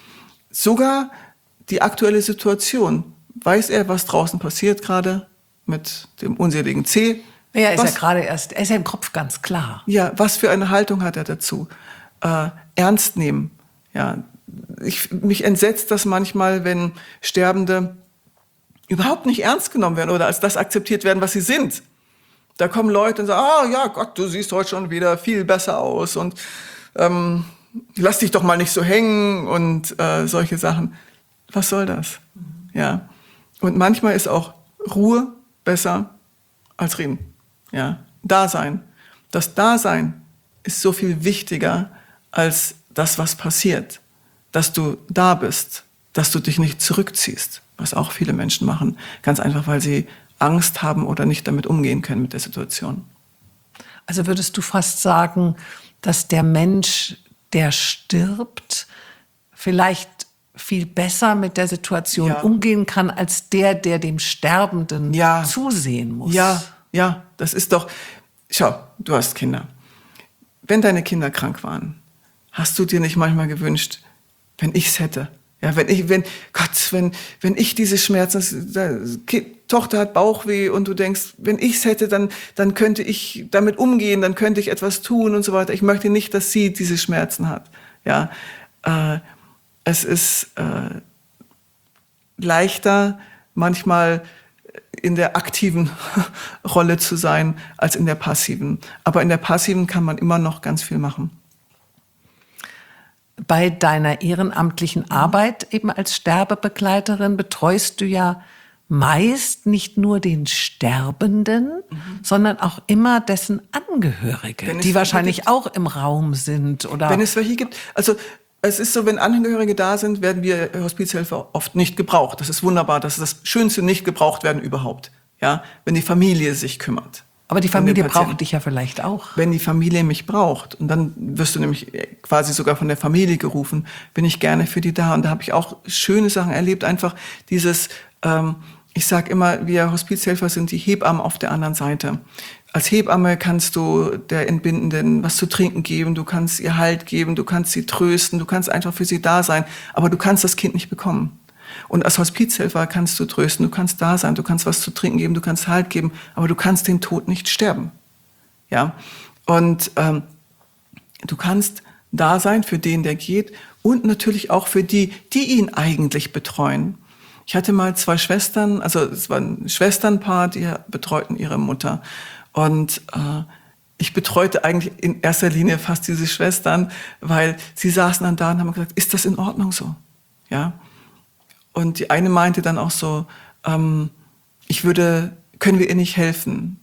Sogar die aktuelle Situation. Weiß er, was draußen passiert gerade mit dem unseligen C? Ja, ist was, ja gerade erst, er ist ja im Kopf ganz klar. Ja, was für eine Haltung hat er dazu? Äh, ernst nehmen. Ja, ich, mich entsetzt das manchmal, wenn Sterbende überhaupt nicht ernst genommen werden oder als das akzeptiert werden, was sie sind. Da kommen Leute und sagen, ah ja Gott, du siehst heute schon wieder viel besser aus und ähm, lass dich doch mal nicht so hängen und äh, solche Sachen. Was soll das? Ja. Und manchmal ist auch Ruhe besser als reden. Ja. Dasein. Das Dasein ist so viel wichtiger als das, was passiert. Dass du da bist, dass du dich nicht zurückziehst, was auch viele Menschen machen. Ganz einfach, weil sie Angst haben oder nicht damit umgehen können mit der Situation. Also würdest du fast sagen, dass der Mensch, der stirbt, vielleicht viel besser mit der Situation ja. umgehen kann, als der, der dem Sterbenden ja. zusehen muss. Ja, ja, das ist doch... Schau, du hast Kinder. Wenn deine Kinder krank waren, hast du dir nicht manchmal gewünscht, wenn ich's hätte? Ja, wenn ich, wenn, Gott, wenn, wenn ich diese Schmerzen, die Tochter hat Bauchweh und du denkst, wenn ich's hätte, dann, dann könnte ich damit umgehen, dann könnte ich etwas tun und so weiter. Ich möchte nicht, dass sie diese Schmerzen hat. Ja, äh, es ist äh, leichter, manchmal in der aktiven Rolle zu sein, als in der passiven. Aber in der passiven kann man immer noch ganz viel machen. Bei deiner ehrenamtlichen Arbeit eben als Sterbebegleiterin betreust du ja meist nicht nur den Sterbenden, mhm. sondern auch immer dessen Angehörige, die wahrscheinlich gibt, auch im Raum sind. Oder wenn es welche gibt. Also es ist so, wenn Angehörige da sind, werden wir Hospizhelfer oft nicht gebraucht. Das ist wunderbar. Das ist das Schönste, nicht gebraucht werden überhaupt. Ja, wenn die Familie sich kümmert. Aber die Familie braucht dich ja vielleicht auch. Wenn die Familie mich braucht, und dann wirst du nämlich quasi sogar von der Familie gerufen, bin ich gerne für die da. Und da habe ich auch schöne Sachen erlebt. Einfach dieses, ähm, ich sage immer, wir Hospizhelfer sind die Hebammen auf der anderen Seite. Als Hebamme kannst du der Entbindenden was zu trinken geben, du kannst ihr Halt geben, du kannst sie trösten, du kannst einfach für sie da sein, aber du kannst das Kind nicht bekommen. Und als Hospizhelfer kannst du trösten, du kannst da sein, du kannst was zu trinken geben, du kannst Halt geben, aber du kannst den Tod nicht sterben. Ja? Und ähm, du kannst da sein für den, der geht, und natürlich auch für die, die ihn eigentlich betreuen. Ich hatte mal zwei Schwestern, also es war ein Schwesternpaar, die betreuten ihre Mutter. Und äh, ich betreute eigentlich in erster Linie fast diese Schwestern, weil sie saßen dann da und haben gesagt, ist das in Ordnung so? Ja. Und die eine meinte dann auch so, ähm, ich würde, können wir ihr nicht helfen?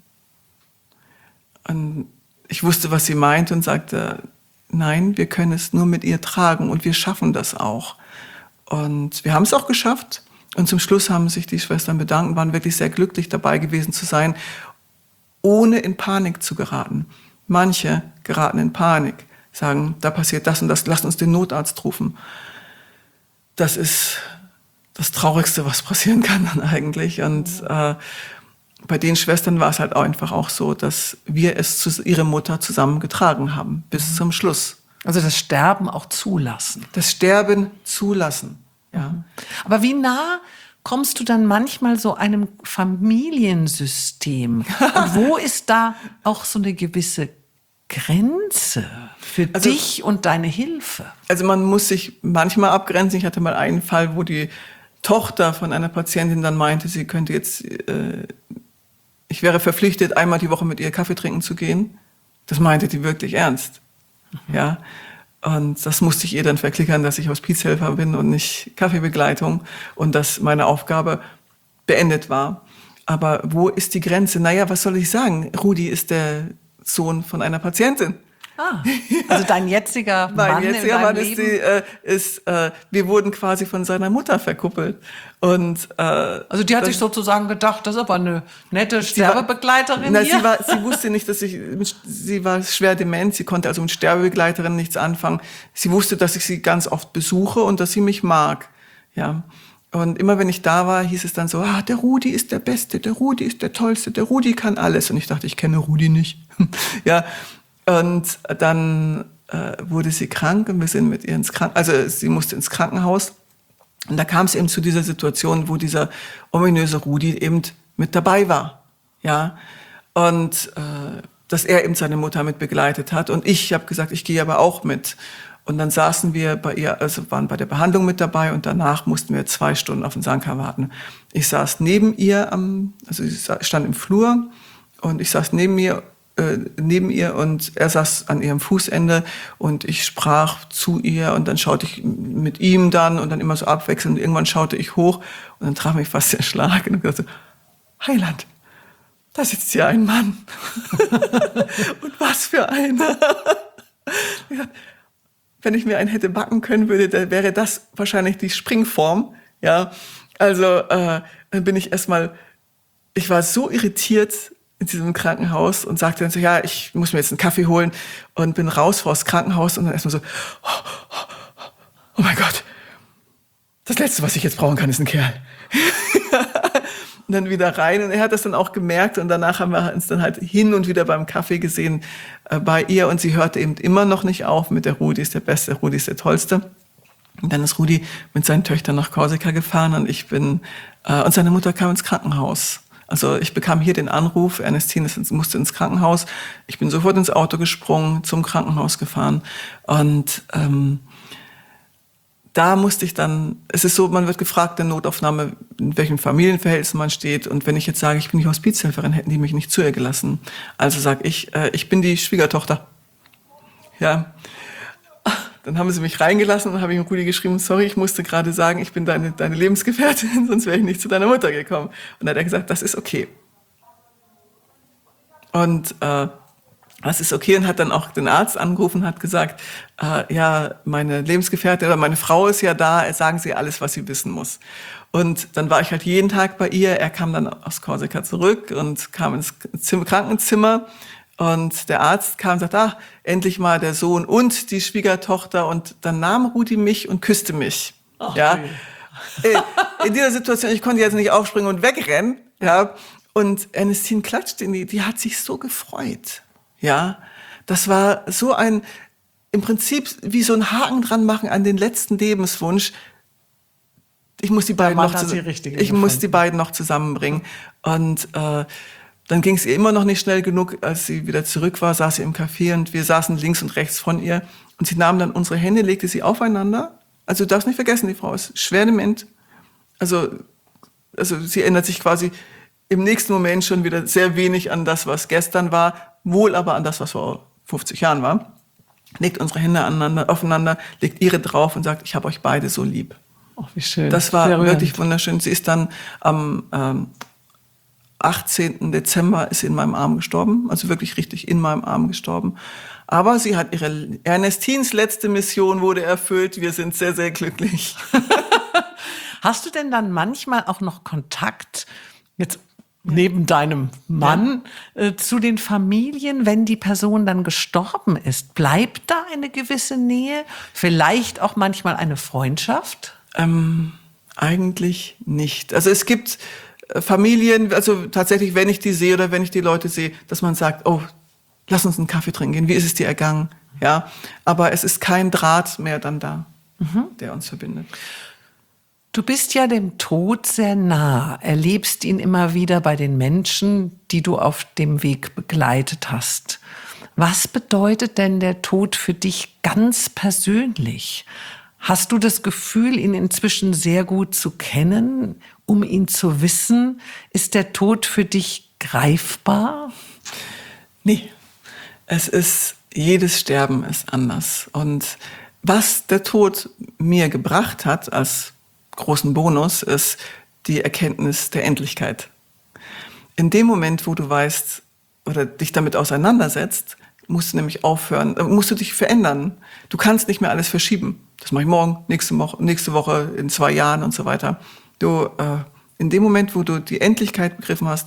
Und ich wusste, was sie meinte und sagte, nein, wir können es nur mit ihr tragen und wir schaffen das auch. Und wir haben es auch geschafft. Und zum Schluss haben sich die Schwestern bedankt, waren wirklich sehr glücklich dabei gewesen zu sein, ohne in Panik zu geraten. Manche geraten in Panik, sagen, da passiert das und das, lasst uns den Notarzt rufen. Das ist das Traurigste, was passieren kann dann eigentlich. Und äh, bei den Schwestern war es halt auch einfach auch so, dass wir es zu ihrer Mutter zusammengetragen haben, bis zum Schluss. Also das Sterben auch zulassen. Das Sterben zulassen, ja. Aber wie nah kommst du dann manchmal so einem Familiensystem? Und wo ist da auch so eine gewisse Grenze für also, dich und deine Hilfe? Also man muss sich manchmal abgrenzen. Ich hatte mal einen Fall, wo die Tochter von einer Patientin dann meinte, sie könnte jetzt, äh, ich wäre verpflichtet, einmal die Woche mit ihr Kaffee trinken zu gehen. Das meinte die wirklich ernst. Mhm. Ja. Und das musste ich ihr dann verklickern, dass ich Hospizhelfer bin und nicht Kaffeebegleitung und dass meine Aufgabe beendet war. Aber wo ist die Grenze? Naja, was soll ich sagen? Rudi ist der Sohn von einer Patientin. Ah, also dein jetziger Mann Mein jetziger in Mann deinem ist, Leben? die, äh, ist äh, wir wurden quasi von seiner Mutter verkuppelt. Und, äh, also die hat sich sozusagen gedacht, das ist aber eine nette Sterbebegleiterin na, hier. sie, war, sie wusste nicht, dass ich, sie war schwer dement, sie konnte also mit Sterbebegleiterin nichts anfangen. Sie wusste, dass ich sie ganz oft besuche und dass sie mich mag. Ja. Und immer wenn ich da war, hieß es dann so, ah, der Rudi ist der Beste, der Rudi ist der Tollste, der Rudi kann alles. Und ich dachte, ich kenne Rudi nicht. Ja. Und dann äh, wurde sie krank und wir sind mit ihr ins Krankenhaus, also sie musste ins Krankenhaus. Und da kam es eben zu dieser Situation, wo dieser ominöse Rudi eben mit dabei war. Ja. Und äh, dass er eben seine Mutter mit begleitet hat. Und ich habe gesagt, ich gehe aber auch mit. Und dann saßen wir bei ihr, also waren bei der Behandlung mit dabei und danach mussten wir zwei Stunden auf den Sanka warten. Ich saß neben ihr, am, also sie stand im Flur und ich saß neben mir, äh, neben ihr und er saß an ihrem Fußende und ich sprach zu ihr und dann schaute ich mit ihm dann und dann immer so abwechselnd. Und irgendwann schaute ich hoch und dann traf mich fast der Schlag und ich dachte, Heiland, da sitzt hier ein Mann. Und was für einer. Ja. Wenn ich mir einen hätte backen können würde, dann wäre das wahrscheinlich die Springform. Ja, also äh, dann bin ich erstmal, ich war so irritiert in diesem Krankenhaus und sagte dann so, ja, ich muss mir jetzt einen Kaffee holen und bin raus vor das Krankenhaus und dann erstmal so, oh, oh, oh mein Gott, das Letzte, was ich jetzt brauchen kann, ist ein Kerl. Und dann wieder rein und er hat das dann auch gemerkt und danach haben wir uns dann halt hin und wieder beim Kaffee gesehen äh, bei ihr und sie hörte eben immer noch nicht auf mit der Rudi ist der Beste, Rudi ist der Tollste. Und dann ist Rudi mit seinen Töchtern nach Korsika gefahren und ich bin, äh, und seine Mutter kam ins Krankenhaus. Also ich bekam hier den Anruf, Ernestin musste ins Krankenhaus. Ich bin sofort ins Auto gesprungen, zum Krankenhaus gefahren und ähm, da musste ich dann, es ist so, man wird gefragt in Notaufnahme, in welchem Familienverhältnis man steht. Und wenn ich jetzt sage, ich bin die Hospizhelferin, hätten die mich nicht zu ihr gelassen. Also sage ich, äh, ich bin die Schwiegertochter. Ja. Dann haben sie mich reingelassen und habe ich mit Rudi geschrieben, sorry, ich musste gerade sagen, ich bin deine, deine Lebensgefährtin, sonst wäre ich nicht zu deiner Mutter gekommen. Und dann hat er gesagt, das ist okay. Und äh, das ist okay und hat dann auch den Arzt angerufen und hat gesagt, äh, ja, meine Lebensgefährtin oder meine Frau ist ja da, sagen Sie alles, was sie wissen muss. Und dann war ich halt jeden Tag bei ihr. Er kam dann aus Korsika zurück und kam ins Zimmer, Krankenzimmer und der Arzt kam und sagte, ach, endlich mal der Sohn und die Schwiegertochter und dann nahm Rudi mich und küsste mich. Ach, ja. In dieser Situation, ich konnte jetzt nicht aufspringen und wegrennen, ja. Und Ernestine klatschte, die, die hat sich so gefreut. Ja, das war so ein, im Prinzip wie so ein Haken dran machen an den letzten Lebenswunsch. Ich muss die beiden, noch, zu, ich muss die beiden noch zusammenbringen. Und äh, dann ging es ihr immer noch nicht schnell genug. Als sie wieder zurück war, saß sie im Café und wir saßen links und rechts von ihr. Und sie nahm dann unsere Hände, legte sie aufeinander. Also du darfst nicht vergessen, die Frau ist schwer dement. Also, also sie ändert sich quasi im nächsten Moment schon wieder sehr wenig an das, was gestern war. Wohl aber an das, was vor fünfzig Jahren war, legt unsere Hände aneinander, aufeinander, legt ihre drauf und sagt, ich habe euch beide so lieb. Ach, wie schön. Das war wirklich wunderschön. Sie ist dann am ähm, achtzehnten Dezember ist sie in meinem Arm gestorben, also wirklich richtig in meinem Arm gestorben. Aber sie hat ihre, Ernestines letzte Mission wurde erfüllt. Wir sind sehr, sehr glücklich. Hast du denn dann manchmal auch noch Kontakt, jetzt neben deinem Mann, ja. äh, zu den Familien, wenn die Person dann gestorben ist? Bleibt da eine gewisse Nähe? Vielleicht auch manchmal eine Freundschaft? Ähm, eigentlich nicht. Also es gibt äh, Familien, also tatsächlich, wenn ich die sehe oder wenn ich die Leute sehe, dass man sagt, oh, lass uns einen Kaffee trinken gehen. Wie ist es dir ergangen? Ja, aber es ist kein Draht mehr dann da, mhm. der uns verbindet. Du bist ja dem Tod sehr nah, erlebst ihn immer wieder bei den Menschen, die du auf dem Weg begleitet hast. Was bedeutet denn der Tod für dich ganz persönlich? Hast du das Gefühl, ihn inzwischen sehr gut zu kennen, um ihn zu wissen? Ist der Tod für dich greifbar? Nee, es ist, jedes Sterben ist anders. Und was der Tod mir gebracht hat als großen Bonus, ist die Erkenntnis der Endlichkeit. In dem Moment, wo du weißt oder dich damit auseinandersetzt, musst du nämlich aufhören, musst du dich verändern. Du kannst nicht mehr alles verschieben. Das mache ich morgen, nächste Woche, nächste Woche, in zwei Jahren und so weiter. Du, äh, in dem Moment, wo du die Endlichkeit begriffen hast,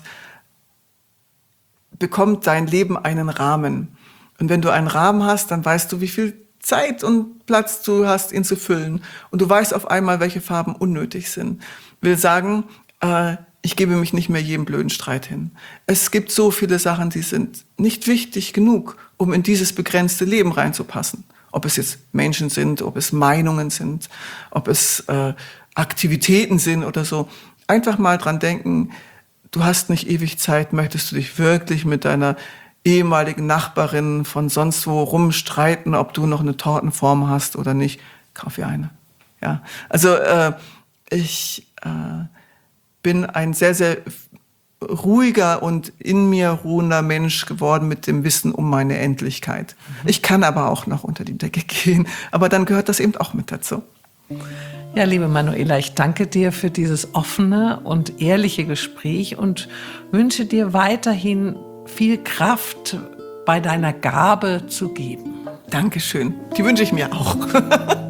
bekommt dein Leben einen Rahmen. Und wenn du einen Rahmen hast, dann weißt du, wie viel Zeit und Platz du hast, ihn zu füllen. Und du weißt auf einmal, welche Farben unnötig sind. Will sagen, äh, ich gebe mich nicht mehr jedem blöden Streit hin. Es gibt so viele Sachen, die sind nicht wichtig genug, um in dieses begrenzte Leben reinzupassen. Ob es jetzt Menschen sind, ob es Meinungen sind, ob es äh, Aktivitäten sind oder so. Einfach mal dran denken, du hast nicht ewig Zeit, möchtest du dich wirklich mit deiner ehemaligen Nachbarin von sonst wo rumstreiten, ob du noch eine Tortenform hast oder nicht, kauf ihr eine. Ja, also äh, ich äh, bin ein sehr, sehr ruhiger und in mir ruhender Mensch geworden mit dem Wissen um meine Endlichkeit. Mhm. Ich kann aber auch noch unter die Decke gehen, aber dann gehört das eben auch mit dazu. Ja, liebe Manuela, ich danke dir für dieses offene und ehrliche Gespräch und wünsche dir weiterhin viel Kraft bei deiner Gabe zu geben. Dankeschön. Die wünsche ich mir auch.